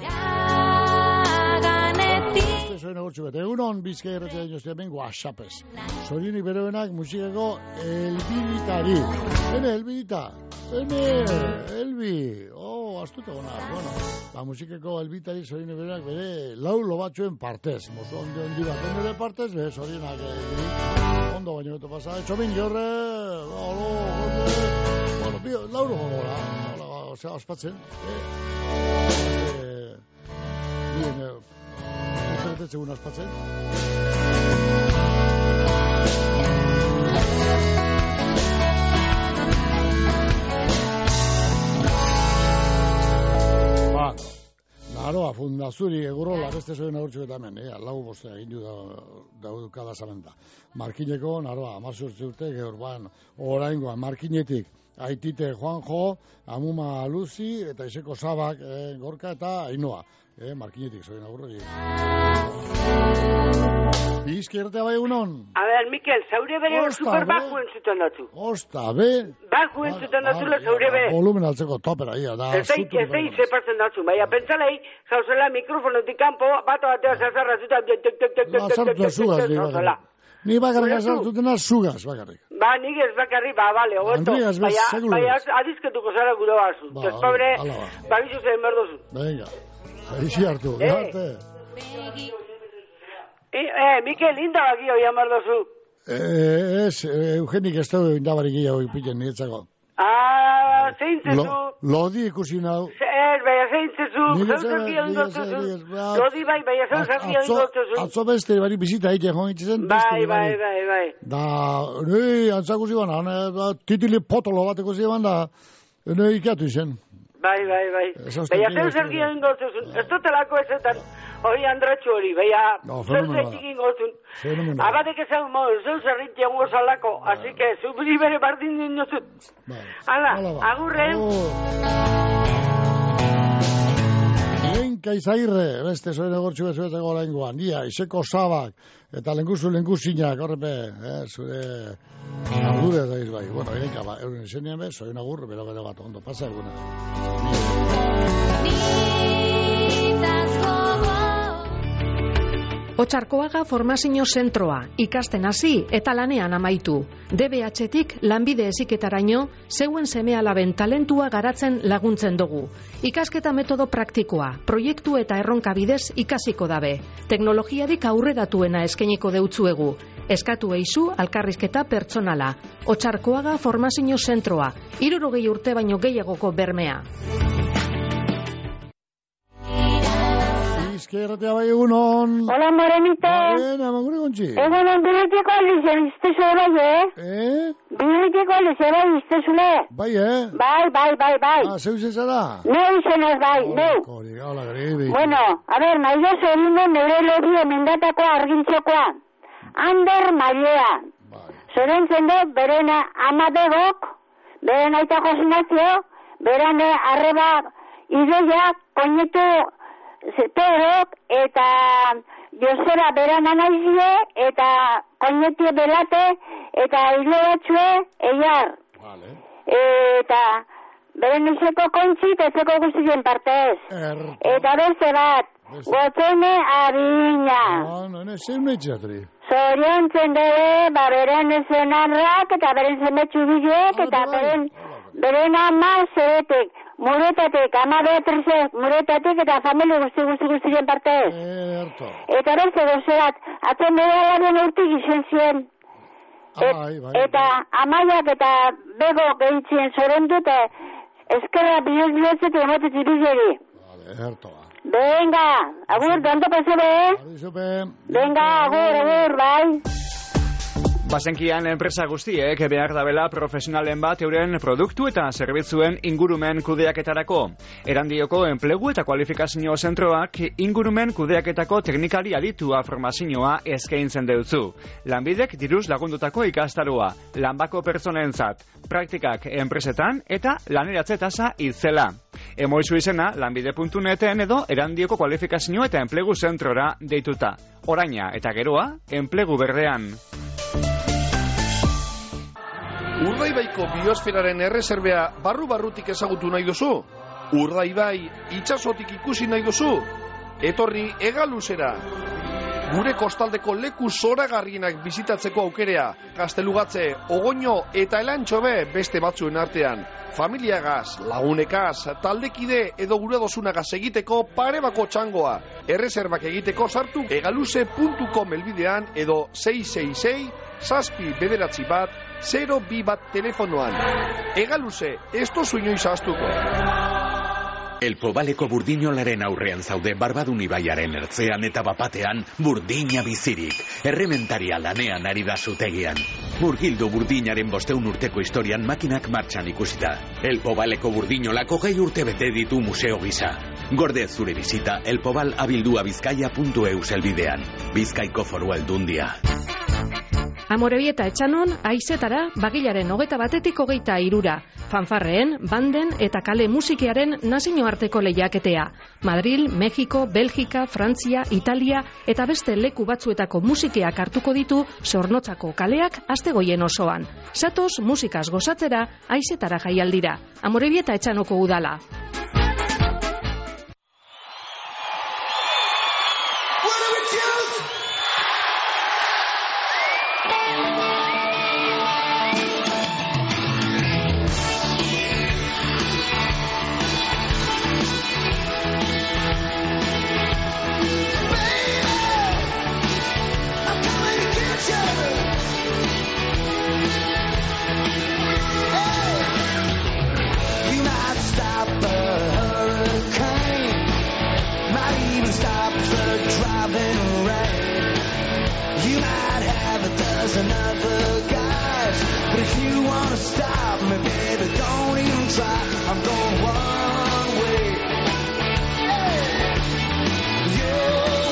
Soy negotxu bete, egunon bizka erretzea inoztea bengo asapez. Zorinik beroenak musikako elbinitari. Hene, elbinita. Hene, elbi. Oh, astuta gona. Bueno, ba, musikako elbitari zorinik beroenak bere lau lobatxoen partez. Mozo ondo ondi bat onere partez, be, zorinak elbi. Ondo baino beto pasa. Txomin jorre, alo, jorre. Bueno, bio, lauro gora. Hola, osea, ospatzen. Eh, bien, eh, según ospatzen. Ba, naroa fundazuri egurrola beste zoen agurtxo eta hemen, eh? Lau bostea egin du daudu kada zamenta. Markineko, naroa, amazurtze urte, gehor, ban, oraingoa, markinetik, Aitite Juanjo, Amuma Luzi, eta Iseko Zabak, eh, Gorka eta Ainoa. Eh, markinetik, zoen agurroi. Bizkertea bai egunon. A ver, Mikel, zaure bere super bajo entzuten datu. Osta, be. Bajo entzuten datu, zaure bere. Volumen altzeko topera, ia, da. Ez egin zepartzen datu, baina pentsalei, zauzela mikrofonotik kanpo, bato batea zazarra zuta, tek, tek, tek, tek, tek, tek, tek, ni bakarrik azartutena zugaz, bakarrik. Ba, nik ez bakarrik, ba, bale, ogoto. Baina adizketuko zara gure bazu. Despabre, bagizu zen berdozu. Venga, eixi hartu, garte. Eh, Mikel, indabak io jamar dozu. Eh, ez, Eugenik ez da indabarik gehiago ipiten niretzako. Ah, zeintzezu. Lodi ikusi nau. Ez, baina zeintzezu. Zeuzerki ondotzezu. Lodi bai, baina zeuzerki ondotzezu. Atzo beste, bari bizita egiten joan itzen. Bai, bai, bai, bai. Da, ne, antzakuzi bana, titili potolo bat ikusi ban da, ne, ikatu izen. Bai, bai, bai. Baina zeuzerki ondotzezu. Ez dutelako ezetan. hori andratxo hori, baina, No, zer fenomenala. zaitik ingozun. Fenomenala. Abadek ezagun mo, zer zerriti hongo salako, así que, zubri bere bardin dinozut. Hala, agurren. Lenka Izagirre, beste zoen egortxu bezuetako lenguan, dia, iseko sabak, eta lenguzu lenguzinak, horrepe, eh, zure ardure da izbai. Bueno, lenka, ba, euren izenean be, zoen agur, bero bero bat, ondo, pasa eguna. Otsarkoaga formazio zentroa, ikasten hasi eta lanean amaitu. D B H-tik lanbide heziketaraino zeuen seme-alaben talentua garatzen laguntzen dugu. Ikasketa metodo praktikoa, proiektu eta erronka bidez ikasiko dabe. Teknologiarik aurreratuena eskainiko deutzuegu. Eskatu eizu alkarrizketa pertsonala. Otsarkoaga formazio zentroa, hirurogei urte baino gehiagoko bermea. Izkerratea bai egunon. Hola, Morenita. Baina, mangure gontxi. Egunon, biletiko alize biztezu bai, eh? Eh? Biletiko alize bai biztezule. Bai, eh? Bai, bai, bai, bai. Ah, zeu zezara? Neu izenez bai, neu. Kori, hola, gribi. Bueno, a ver, nahido zerine neure lori emendatakoa argintzekoa. Ander Mailea. Zorentzen dut, beren amadegok, beren aita josinazio, beren arreba ideia, koinetu Pedrok eta Joseba beran anaizie eta koinetie belate eta hile batzue eiar. Vale. Eta beren izeko kontzi eta ezeko guztien partez. Er... Eta beste bat, gotzene abina. No, no, no, zeun etxatri. Zoriontzen dure, ba beren zenarrak eta beren zemetxu bideek eta beren, beren ama zeretek. Muretatik, ama Beatrice, muretatik eta familia guzti guzti guztien partez. Erto. Eta beste gozerat, atzen medalaren urtik izen ziren. Et, bai, bai. Eta amaiak eta bego gehitzien zoren dute, eskerra bihuz bihotzetik emotetzi bizeri. Vale, erto. Venga, agur, dondo pasebe, eh? Adizupe. Venga, agur, agur, bai. Basenkian enpresa guztiek behar dabela profesionalen bat euren produktu eta zerbitzuen ingurumen kudeaketarako. Erandioko enplegu eta kualifikazio zentroak ingurumen kudeaketako teknikari aditua formazioa eskaintzen deutzu. Lanbidek diruz lagundutako ikastaroa, lanbako pertsonentzat, praktikak enpresetan eta laneratze tasa itzela. Emoizu izena lanbide puntu neten edo Erandioko kualifikazio eta enplegu zentrora deituta. Oraina eta geroa, enplegu berdean. Urdaibaiko biosferaren erreserbea barru-barrutik ezagutu nahi duzu? Urdaibai itsasotik ikusi nahi duzu? Etorri Hegaluzera. Gure kostaldeko leku zoragarrienak bizitatzeko aukerea, Gaztelugatze, Ogoño eta Elantxobe beste batzuen artean. Familiagaz, lagunekaz, taldekide edo gure dozunagaz egiteko pare bako txangoa. Erreserbak egiteko sartu hegaluze puntu com elbidean edo sei sei sei, zazpi bederatzi bat, zero bi bat telefonoan. Hegaluze, ez tozu inoiz ahaztuko. El Pobaleko burdinolaren aurrean zaude Barbadun ibaiaren ertzean eta bapatean burdina bizirik. Errementaria lanean ari da zutegian. Burgildu burdinaren bosteun urteko historian makinak martxan ikusita. El Pobaleko burdinolako gehi urte bete ditu museo gisa. Gorde zure bizita elpobalabildua.bizkaia puntu eu zelbidean. Bizkaiko Foru Aldundia. Amorebieta etxanon, aizetara, bagilaren hogeta batetik hogeita irura. Fanfarreen, banden eta kale musikiaren nazioarteko lehiaketea. Madril, Mexiko, Belgika, Frantzia, Italia eta beste leku batzuetako musikeak hartuko ditu Zornotzako kaleak astegoien osoan. Satoz musikaz gozatzera, aizetara jaialdira. Amorebieta etxanoko udala. I'm going one way. Yeah.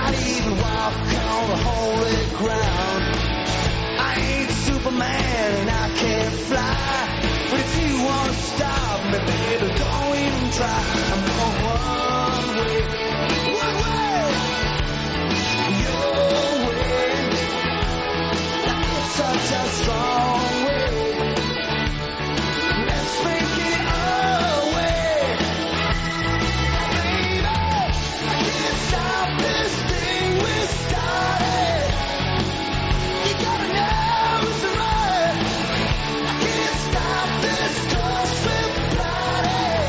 I'd even walk on the holy ground. I ain't Superman and I can't fly, but if you want to stop me, baby, don't even try. I'm going one way, one way, your way. It's such a strong way. Let's make it our way, baby. I can't stop this thing we started. You gotta know it's right. I can't stop this 'cause we're plotted.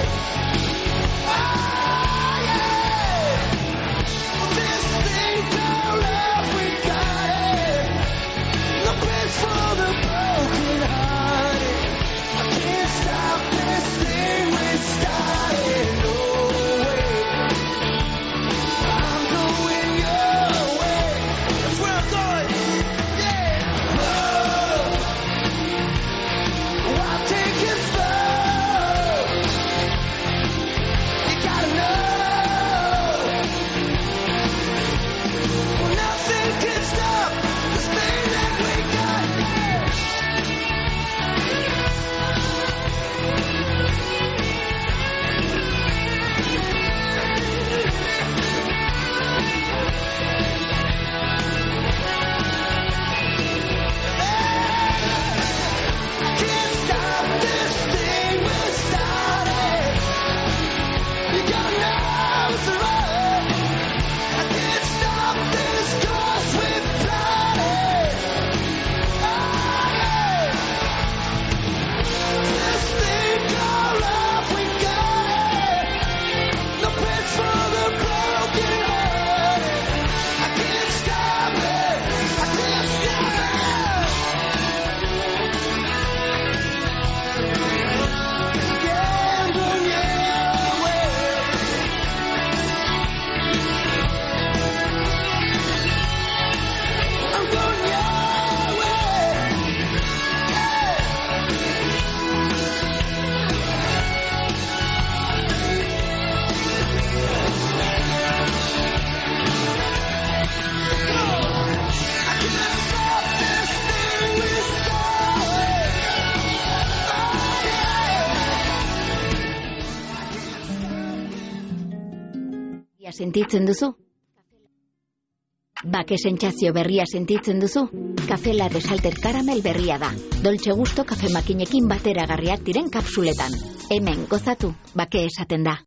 Oh yeah. This thing called love, we got it. No place for the broken hearted. I can't stop this thing we started. No way. I'm going your way. That's where I'm going. Yeah. Whoa. I'll take it slow. You gotta know. Nothing can stop this thing that we got. Can't stop this thing we started. You gotta know it's right. I can't stop this 'cause we're plotted. Oh, yeah. This thing called love, we got it. No place for the broken hearted. I can't stop it. I can't stop it. Yeah, I'm going your way. I'm going your way. I can't stop this thing we started. Berria sentitzen duzu? Bake sentsazio berria sentitzen duzu? Kafe La Desalter Caramel berria da. Dolce gusto kafe makinekin bateragarriak diren kapsuletan. Hemen gozatu, bake esaten da.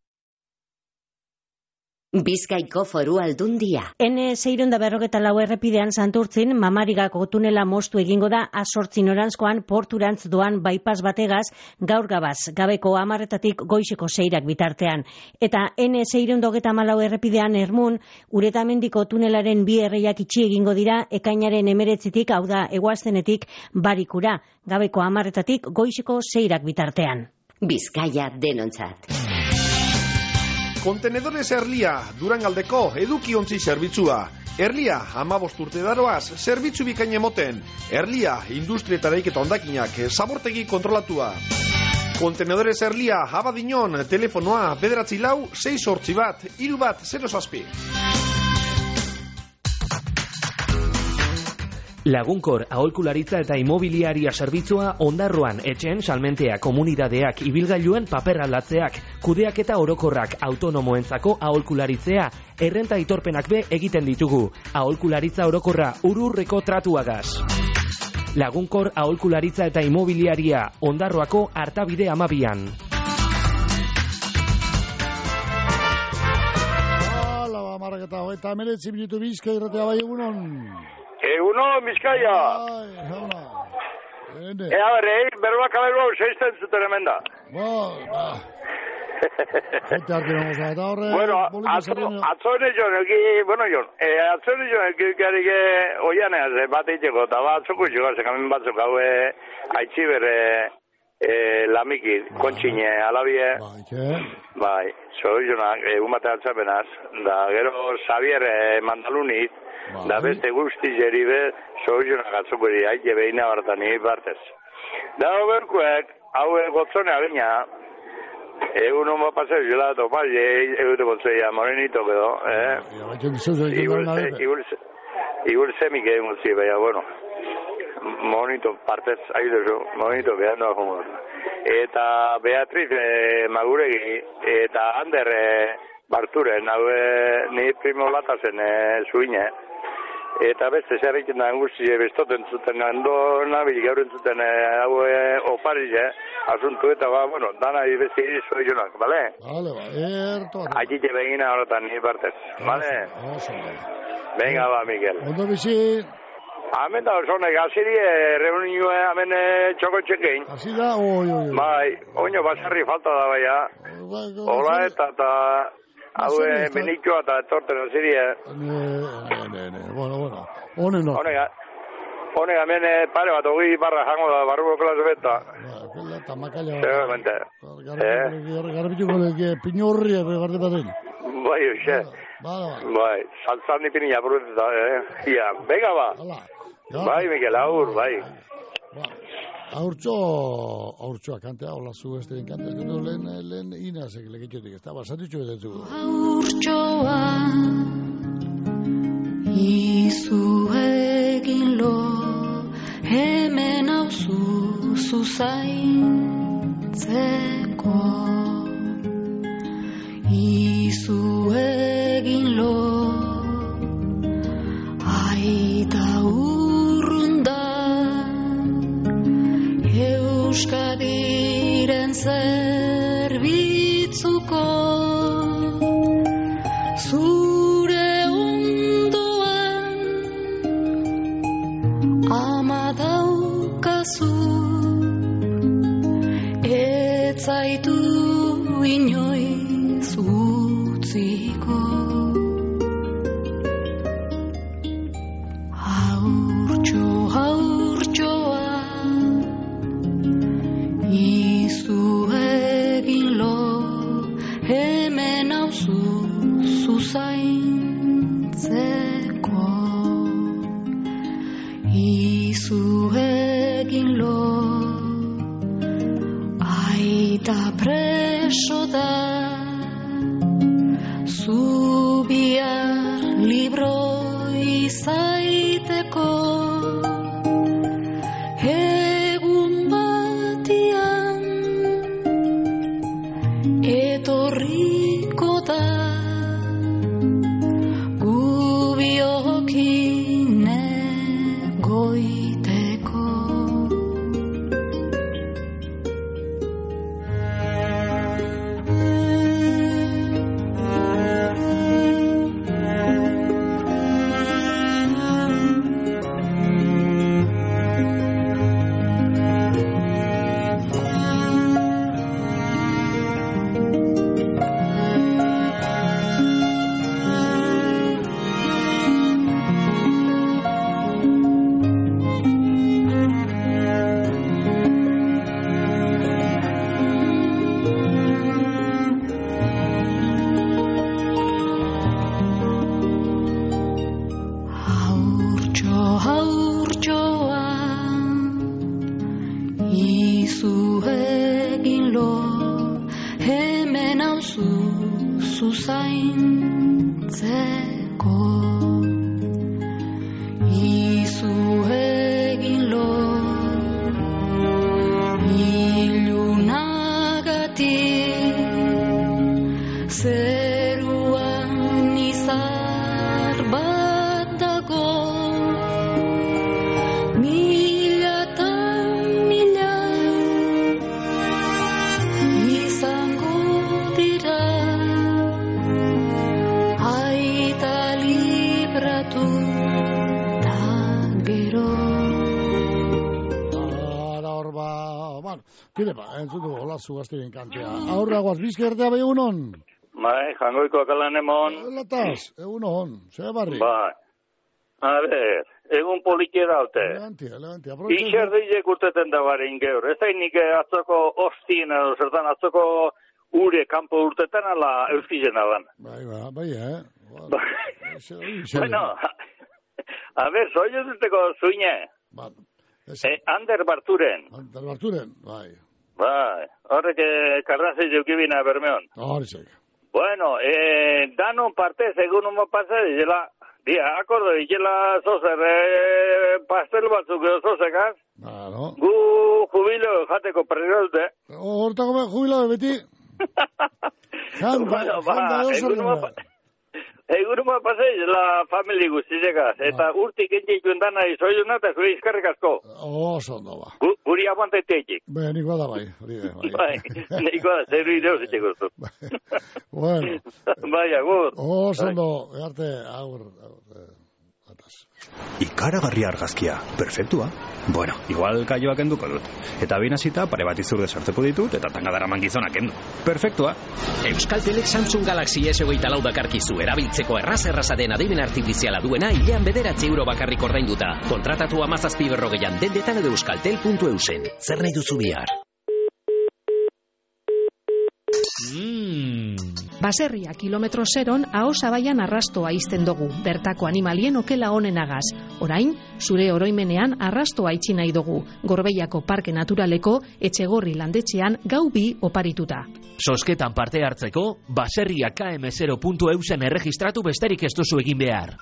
Bizkaiko Foru Aldundia. N seiehun eta berrogeita lau errepidean Santurtzin Mamarigako tunela moztu egingo da A zortzi noranzkoan porturantz doan bypass bategaz gaur gabaz, gabeko hamarretatik goizeko seirak bitartean. Eta N seiehun eta hogeita hamalau errepidean Ermun, Uretamendiko tunelaren bi erreiak itxi egingo dira ekainaren hemeretzitik, hau da Eguaztenetik Barikura, gabeko hamarretatik goizeko seirak bitartean. Bizkaia denontzat. Kontenedores Erlia, Durangaldeko edukiontzi zerbitzua. Erlia, hamabost urte daroaz, zerbitzu bikain emoten. Erlia, industrietareik eta ondakinak, zabortegi kontrolatua. Kontenedores Erlia, Abadiñon, telefonoa, bederatzi lau, sei sortzi bat, hiru bat, zero zazpi. Lagunkor aholkularitza eta imobiliaria zerbitzua Ondarroan etxen salmentea komunidadeak ibilgailuen paper aldatzeak, kudeak eta orokorrak autonomoentzako aholkularitzea, errenta aitorpenak be egiten ditugu. Aholkularitza orokorra ururreko tratuagaz. Lagunkor aholkularitza eta imobiliaria Ondarroako Artabide amabian. Hala, ba, marraketa, eta meretzi minutu bizka irratea bai egunon. Eguno, Bizkaia. Ea berrei, berbak aberu hau seizten zuten hemen da. Ba, ba. Eta hartira moza, eta horre... Bueno, atzo ene joan, bueno joan, atzo ene joan, elkikarik oianeaz, bat eiteko, eta bat zoko izugaz, kamen batzuk hau aitziber lamiki, kontxine, alabie. Bai, zoi joan, egun bat altzapenaz, da gero Xavier Mandalunit, da beste guzti jeri be, zoizuna gatzoko di, haite behina bartan, ni partez. Da oberkuek, hau gotzone abina, Egun hon paseo gelato, bai, egute montzeia, morenito, pero, eh? Igual semik egin motzi, baina, bueno, monito, partez, aizu, monito, behar noa jumor. Eta Beatriz eh, Maguregi, eta Ander eh, Barturen, hau eh, ni primo latazen eh, zuine. Eta beste zerrekin da angusti bestoten zuten, ando nabil gaur entzuten eh, hau eh, opariz, eh, asuntu eta ba, bueno, dana ibezi izoi jonak, bale? Bale, ba, erto. Agite begina horretan, ni partez, bale? Venga, ba, Miguel. Ondo bizi. Hemen da oso honek, aziri reunioa hemen txoko txekein. Hasi da, oi, oi, oi. Bai, oino basarri falta da baia. Ola eta eta hau benitxoa eta etorten aziri. Ne, ne, ne, bueno, bueno. Honen no. Honega, honega hemen pare bat hogei barra jango da, barruko klaso beta. Eta makalla. Seguramente. Garbituko lege piñorria, garde baten. Bai, oxe. Bai, saltzan nipini apurretu eh? Ia, venga ba. Bai, Miguel, aur, bai. Aurtxo, aurtxoa kantea, hola zu ez den kantea, ez lehen, lehen inazek legitxotik, ez da, basatitxo ez dut. Aurtxoa, izu egin lo, hemen hauzu zuzaintzeko. Izu egin lo, aita urrunda, Euskadiren zerbitzuko, zure ondoan, ama daukazu, ez zaitu inoiz utziko. Haurtxo, haurtxoa, izu egin lo, hemen hauzu zuzaintzeko. Izu egin lo, aita preso da, zubia libro izaiteko. Egun batian etorriko da, gubiokin egoiteko. Zugaztiren kantea. Aurragoaz, bizkertea behi egunon? Bai, jangoiko akalan emon. Lataz, egunon, zer barri? Bai. A ver, egun polikia daute. Elegantia, elegantia. Ixer deizek urteten da barein geur. Ez da nik atzoko ostien edo zertan atzoko ure kanpo urtetan ala euskizena dan. Bai, bai, bai, eh? Bueno, a ver, soy duteko zuine. Ba, eh, Ander Barturen. Ander Barturen, bai. Bai, horrek karrazei eukibina bermeon. Horizek. Bueno, eh, danon parte, segun umo pasa, dizela, dia, akordo, dizela zozer, eh, pastel batzuk edo zozekaz, Claro. gu jubilo jateko perrero dute. Hortako be, jubilo beti. Janda, Bueno, ba, janda edo zer egun umo duen. Egun umo pasa, dizela famili guztizekaz, eta urtik entxeituen dana izoiduna, eta zure izkarrik asko. Oso ondo ba. Gu, guri aguanteteik. Be, niko da bai. hori be, bai. Bai, niko da, zeru ideo zitxeko zu. Bueno. Bai, agur. Oso ondo, arte, agur. agur, eh, Ikaragarri argazkia, perfektua. Bueno, igual kaioak enduko dut. Eta binazita pare bat izurde sartuko ditut eta tangadara mangizonak endu. Perfektua. Euskaltelek Samsung Galaxy S hogeita lau dakarkizu erabiltzeko erraz-erraza den adimen artifiziala duena hilean bederatzi euro bakarrik ordainduta. Kontratatu hamazazpi berrogeian dendetan edo euskaltel puntu eusen. Zer nahi duzu bihar? Mm. Baserria kilometro zeron aho zabaian arrastoa izten dugu, bertako animalien okela honenagaz. Orain, zure oroimenean arrastoa itxi nahi dugu, Gorbeiako Parke Naturaleko Etxegorri landetxean gau bi oparituta. Sosketan parte hartzeko, baserria K M zero puntu eusen erregistratu besterik ez duzu egin behar.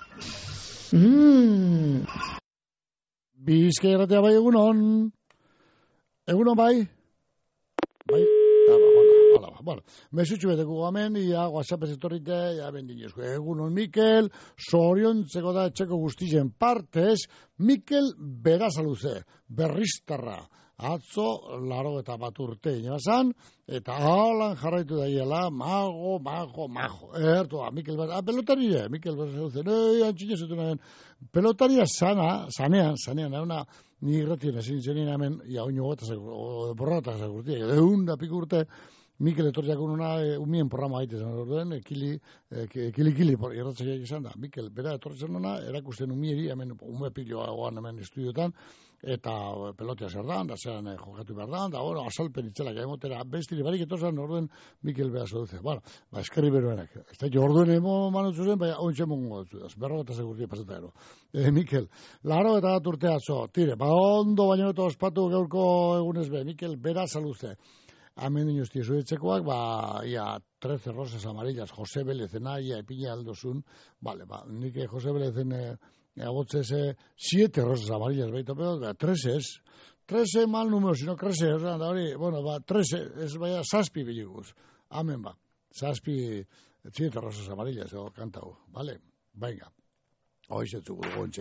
Mm. Bizkai erratea bai egunon. Egunon bai? Bai? Hala, bueno, mesutxu beteko gamen, ia WhatsApp ez etorrite, ja bendinezko. Egunon Mikel, zoriontzeko da etxeko guztien partez, Mikel Berasaluze, berriztarra. Atzo, laro eta bat urte inabazan, eta halan jarraitu daiela, mago, mago, mago. Ertua, Mikel Berasaluze, ah, pelotaria, Mikel Berasaluze, nahi, antxinez etu nahen, pelotaria sana, sanean, sanean, nahi, ni irratien ezin zenien hemen, ja, oino gota, borratak zakurtia, egun da piku urte, Mikel etorriak ununa, e, umien programa gaite zen orduen, ekili, ekili, ekili, irratzaia izan da. Mikel, bera etorri zen una, erakusten umieri, hemen ume piloa goan hemen estudiotan, eta pelotea zer da, da zeran eh, jokatu behar da, da, bueno, asalpen itzelak emotera, bestiri barik etorzen orduen Mikel Berasaluze. Bueno, ba, eskerri beruenak. Ez da, orduen emo manutzu zen, baina ontsa emongo dutzu daz, berro eta segurtia paseta ero. E, Mikel, laro eta bat urte atzo, tire, ba, ondo baino eta ospatu gaurko egunez be, Mikel Berasaluze. Hemen dinuzti zuetzekoak, ba, ia, trece rosas amarillas, Jose Belezena, ia, epina aldozun, vale, ba, nik Jose Belezen agotzese, siete rosas amarillas, baita, pero, ba, trece es, trece mal número, sino crece, o sea, da hori, bueno, ba, trece, es, baina, saspi biliguz, amen, ba, saspi, siete rosas amarillas, o, kantau, vale, venga, hoizetzu gontxe.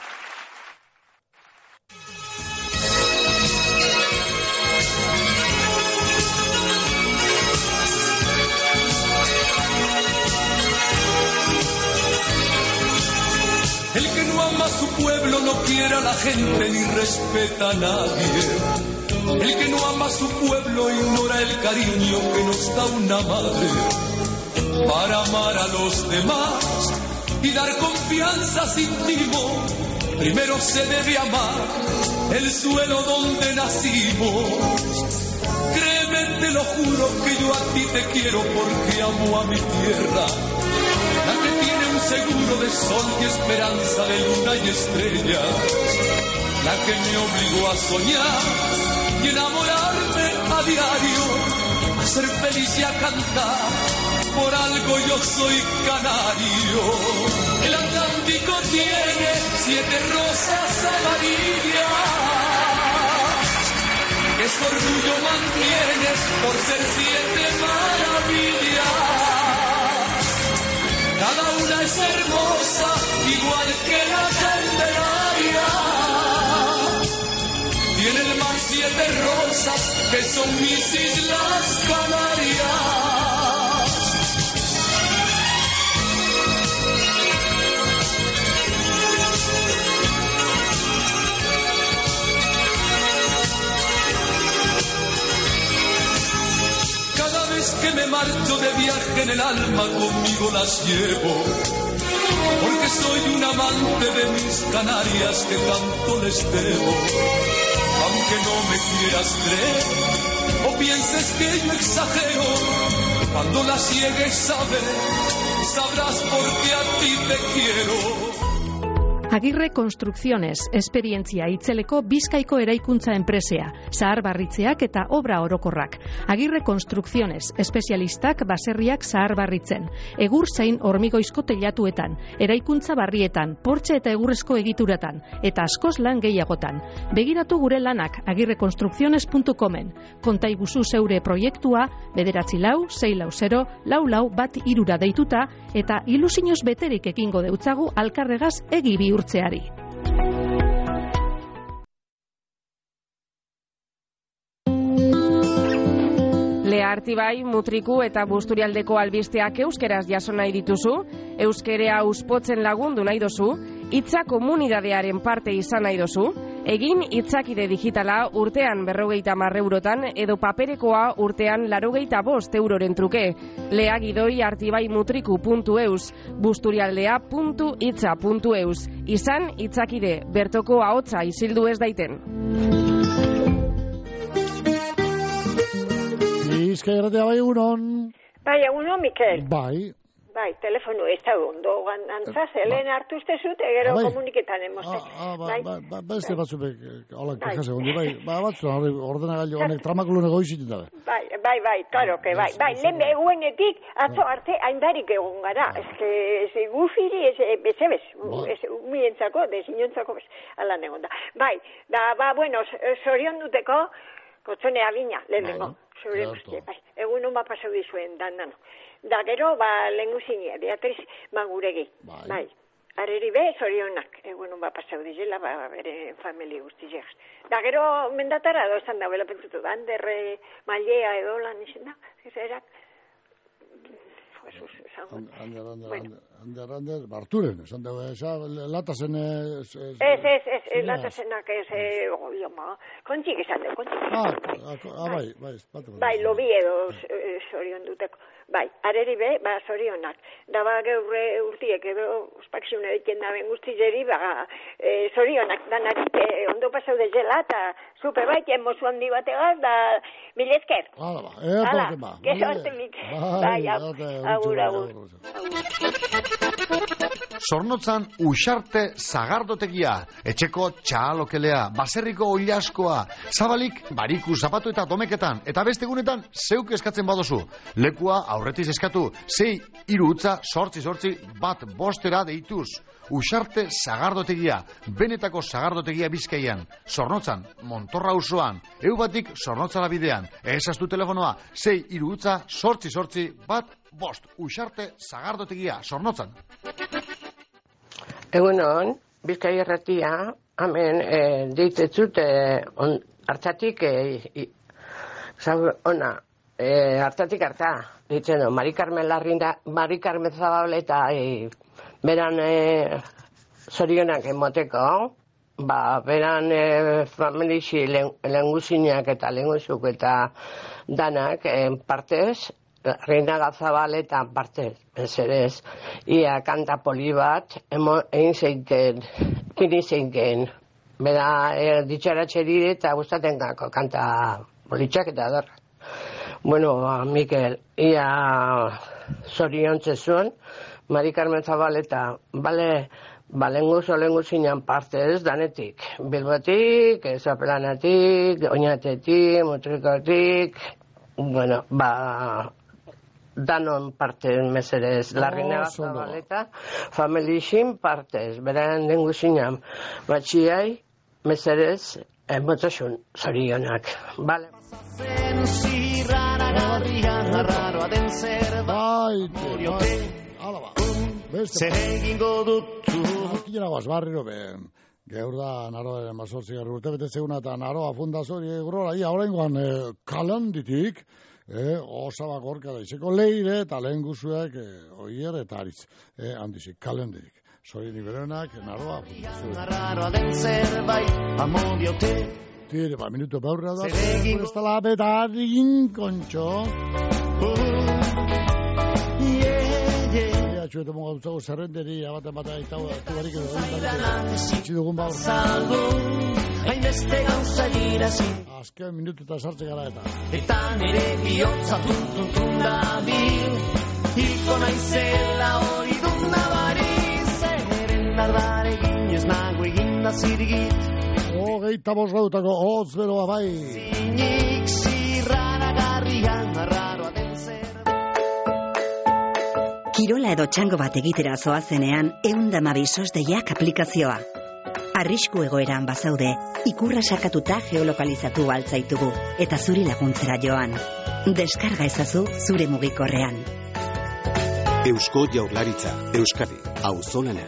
El que no ama a su pueblo no quiere a la gente ni respeta a nadie. El que no ama a su pueblo ignora el cariño que nos da una madre. Para amar a los demás y dar confianza sin timo, primero se debe amar el suelo donde nacimos. Créeme, te lo juro que yo a ti te quiero porque amo a mi tierra, la que tiene un seguro de sol y esperanza de luna y estrellas, la que me obligó a soñar y enamorarme a diario, a ser feliz y a cantar, por algo yo soy canario. El Atlántico tiene siete rosas amarillas, que su orgullo mantienes por ser siete maravillas. Cada una es hermosa, igual que la Candelaria. Tiene el mar siete rosas, que son mis islas Canarias. Que me marcho de viaje en el alma, conmigo las llevo, porque soy un amante de mis Canarias que tanto les debo. Aunque no me quieras creer o pienses que yo exagero, cuando las llegues a ver, sabrás por qué a ti te quiero. Agirre Construcciones, esperientzia itzeleko Bizkaiko eraikuntza enpresea, zaharbarritzeak eta obra orokorrak. Agirre Construcciones, espezialistak baserriak zaharbarritzen. Egur zein hormigoizko teilatuetan, eraikuntza barrietan, portxe eta egurrezko egituratan, eta askoz lan gehiagotan. Begiratu gure lanak agirreconstrucciones puntu comen. Konta iguzu zeure proiektua, bederatzi lau, sei lau zero, lau lau bat irura deituta, eta ilusinoz beterik ekingo deutzagu alkarregaz egi bihurtzeari. Lea Artibai, Mutriku eta Busturialdeko albisteak euskeraz jaso nahi dituzu, euskerea uspotzen lagundu nahi dozu, hitza komunidadearen parte izan nahi dozu, egin hitzakide digitala urtean berrogeita hamar eurotan edo paperekoa urtean laurogeita bost euroren truke. Lea Gidoi Artibai Mutriku puntu eus, Busturialdea puntu hitza puntu eus. Izan hitzakide, bertoko ahotsa isildu ez daiten. Bizkai Irratia, bai, egunon. Bai, egunon, Mikel. Bai. Bai, telefono ez da ondo antzaz, helen hartu uste zut, egero bai. komuniketan emoste. Ah, ba, bai. ba, ba, beste batzu bek, hola, Bai. kajase gondi, bai, ba, batzu, ordenagailu honek tramakulu nego izitin dabe. Bai, bai, bai, claro que bai. Bai, lehen eguenetik, atzo arte, hainbarik egon gara. Ez que, ez gufiri, ez, beze bez, ez umientzako, desinontzako bez, alan egon da. Bai, da, ba, bueno, zorion duteko, kotzone abina, lehen dengo. Zure guztie, bai. Egun hon bat pasau dizuen, dan, dan. Da gero, ba, lehen guzinia, Beatriz Maguregi. Bai. bai. Areri be, zorionak, egun hon bat pasau dizela, ba, bere familia guztiak. Da gero, mendatara, dozan da, bela pentsutu, Anderre, Malea, edo, lan izan da, ez erak. Jesus, esan. Ander, ander, ander, ander, Barturen, esan da, esa, latazen... Ez, ez, ez, latazenak, ez, oi, ama, kontxik esan da, kontxik. Ah, bai, bai, bai, lobi edo zorion duteko. Bai, areri be, ba, zorionak. Da, ba, geurre urtiek edo ospakziune diken da ben guztizeri, ba, e, zorionak danarik e, ondo pasau dezela, eta supe bai, emozu handi bategaz, da, mil esker. Hala, ba, eratu arte ba. Gero arte mik. Bai, agur, agur. Zornotzan usarte zagardotegia, etxeko txalokelea, baserriko oilaskoa, zabalik bariku zapatu eta domeketan, eta beste egunetan zeuk eskatzen badozu. Lekua aurretiz eskatu, zei hiru utza sortzi sortzi bat bostera deituz. Usarte zagardotegia, benetako zagardotegia Bizkaian, Zornotzan, Montorra auzoan, eu batik Zornotzara bidean, ezaztu telefonoa, zei hiru utza sortzi sortzi bat bost. Usarte zagardotegia, Zornotzan. Egunon, Bizkai Irratia, hemen e, deitetzut e, on, hartzatik, e, zau, ona, e, hartzatik harta, ditzen do, Mari Carmen Larrinda, Mari Carmen Zabable eta e, beran e, zorionak emoteko, ba, beran e, familixi lenguzinak eta lenguzuk eta danak e, partez, Reina Gazabaletan parte, ez ere ez, ia kanta poli bat, egin zeinken, kini zeinken, beda e, ditxaratxeri eta gustaten gako kanta politxak eta adarra. Bueno, Mikel, ia zoriontze zuen, Mari Carmen Zabaleta, bale, balengu zolengu zinan parte ez danetik, Bilbotik, Zapelanatik, Oñatetik, Mutrikotik, bueno, ba... danon parte meserez, oh, Larrina Zabaleta, familixin partez, beraen dengu zinan, batxiai, meserez, emotasun zorionak, bale? Bai, bai, ala ba, beste, bai, barriro ben, geur da naroaren mazortzi garri urte betetzeguna eta naroa fundazori egurrola, ia horrengoan eh, kalanditik, Eh, osaba gorka da izeko leire eta lehen guzuek eh, oier eta aritz eh, handizik, kalendirik. Zori niberenak, naroa. Tire, ba, minuto baurra da. Ez da la betarin, kontxo. Txuete monga dutzago zerrenderi, abaten bat aitau, tubarik edo, itxidugun baur. Azken minutu eta sartze gara eta. Eta nire bihotza tuntuntun da bil, hiko naizela hori dunda bari, zeren dardare ginez nago eginda zirgit. Hogeita bost gautako hotz beroa bai. Zinik zirraragarrian arraroa den zer. Kirola edo txango bat egitera zoazenean, eunda mabisos deiak aplikazioa. Arrisku egoeran bazaude, ikurra sakatuta geolokalizatu altzaitugu, eta zuri laguntzera joan. Deskarga ezazu zure mugikorrean. Eusko Jaurlaritza, Euskadi, auzolana.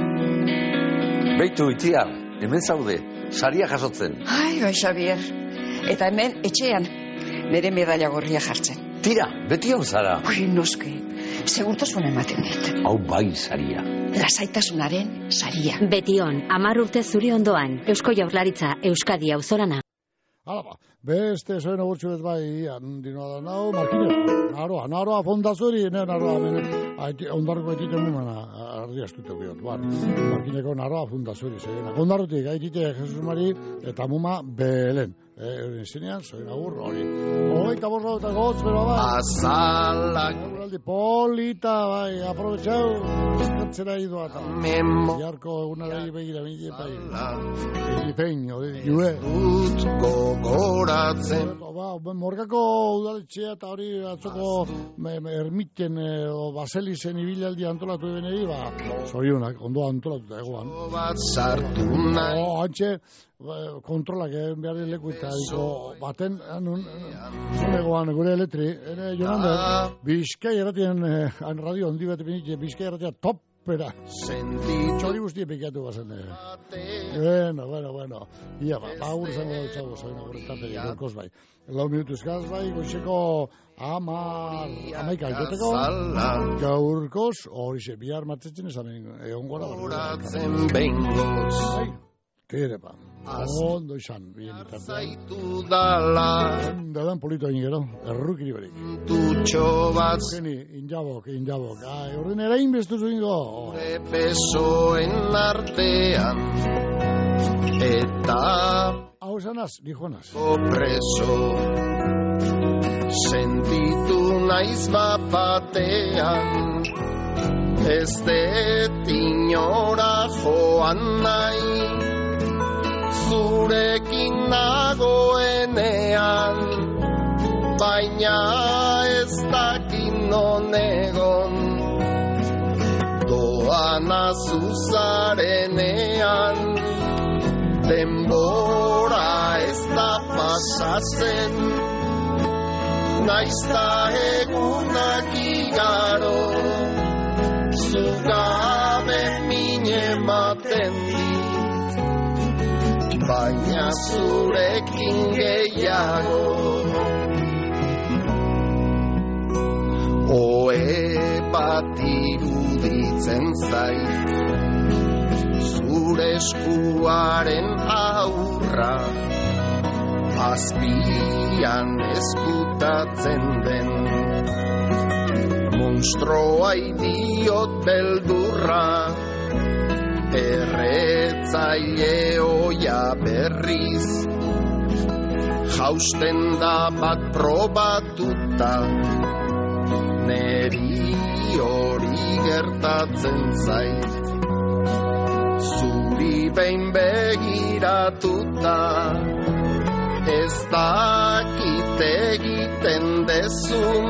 Beitu itia, hemen zaude, saria jasotzen. Ai, bai, Xavier. Eta hemen etxean, nire medalla gorria jartzen. Tira, beti hau zara. Ui, noske, segurtasun ematen dit. Hau bai saria. Lasaitasunaren saria. Betion, hamar urte zuri ondoan, Eusko Jaurlaritza, Euskadi auzolana. Hala ba, beste zoen agurtxu ez bai, dinoa da nau, Markine, naroa, naroa fondazori, ne, naroa, ondarroko haitite mumana, ardi astute biot, bar, Markineko naroa fondazori, zegoena. Ondarrotik haitite Jesus Mari eta muma Belen. Euren zinean, zoen agur, hori. Hogeita borra eta gotz, bero bai. Azalak. Polita, bai, aprobetxau, eskantzera idua eta. Memo. Jarko egunarei begira, begira, begira. Egipeño, jue. Dut gogoratzen. Morgako udaletxea eta hori atzoko ermiten o baselisen ibilaldi antolatu ebeneri, ba, zorionak, ondo antolatu da egoan. Bat sartu nahi. O, hantxe, kontrolak egin behar leku eta diko, baten, zunegoan gure eletri, ene, Jonander, Bizkai erratien, radio ondi bat epinik, Bizkai erratia top, pera. Txori guztie pekatu bazen. Bueno, bueno, bueno. Ia, ba, ba, agur zango dut zago, zain agur etate, gorkoz bai. Lau minutu eskaz bai, goizeko amar, amaika ikoteko, gaurkoz, hori ze, bihar martetzen esan egon gora. Horatzen bengoz. Ai, kere pa. Ondo izan, bien bitartean. Zaitu dala. Dadan polito egin gero, errukiri berik. Tutxo bat. Geni, injabok, injabok. Ai, orden erain bestu zuingo. Gure pesoen artean. Eta hau esanaz, dijoanaz. Preso sentitu naiz bapatean. Ez det inora joan nahi. Zurekin nagoenean, baina ez dakin onegon. Doana zuzarenean, denbora ez da pasatzen. Naizta egunak igaro, zugabe mine ematen dit. Baina zurekin gehiago. Oe bat iruditzen zait, zure eskuaren aurra, azpian eskutatzen den. Monstroa idiot beldurra, erretzaile oia berriz, jausten da bat probatuta, neri hori gertatzen zait. Zuri behin begiratuta, ez dakit egiten dezun,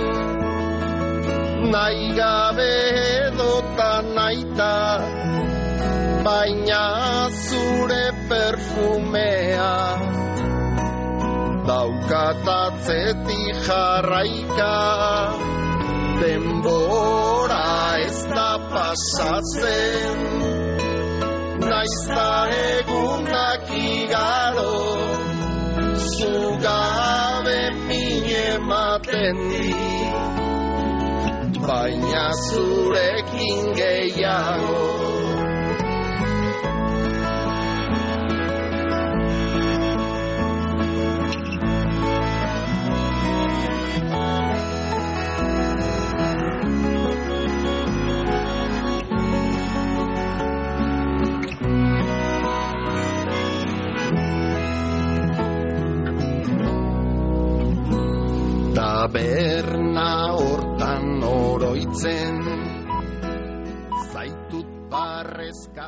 nahi gabe edota naita, baina zure perfumea daukatatzetik jarraika. Denbora ez da pasatzen, naizta egunak igaro, zugabe mine ematen dit, baina zurekin gehiago. Taberna hortan oroitzen, zaitut barrezka.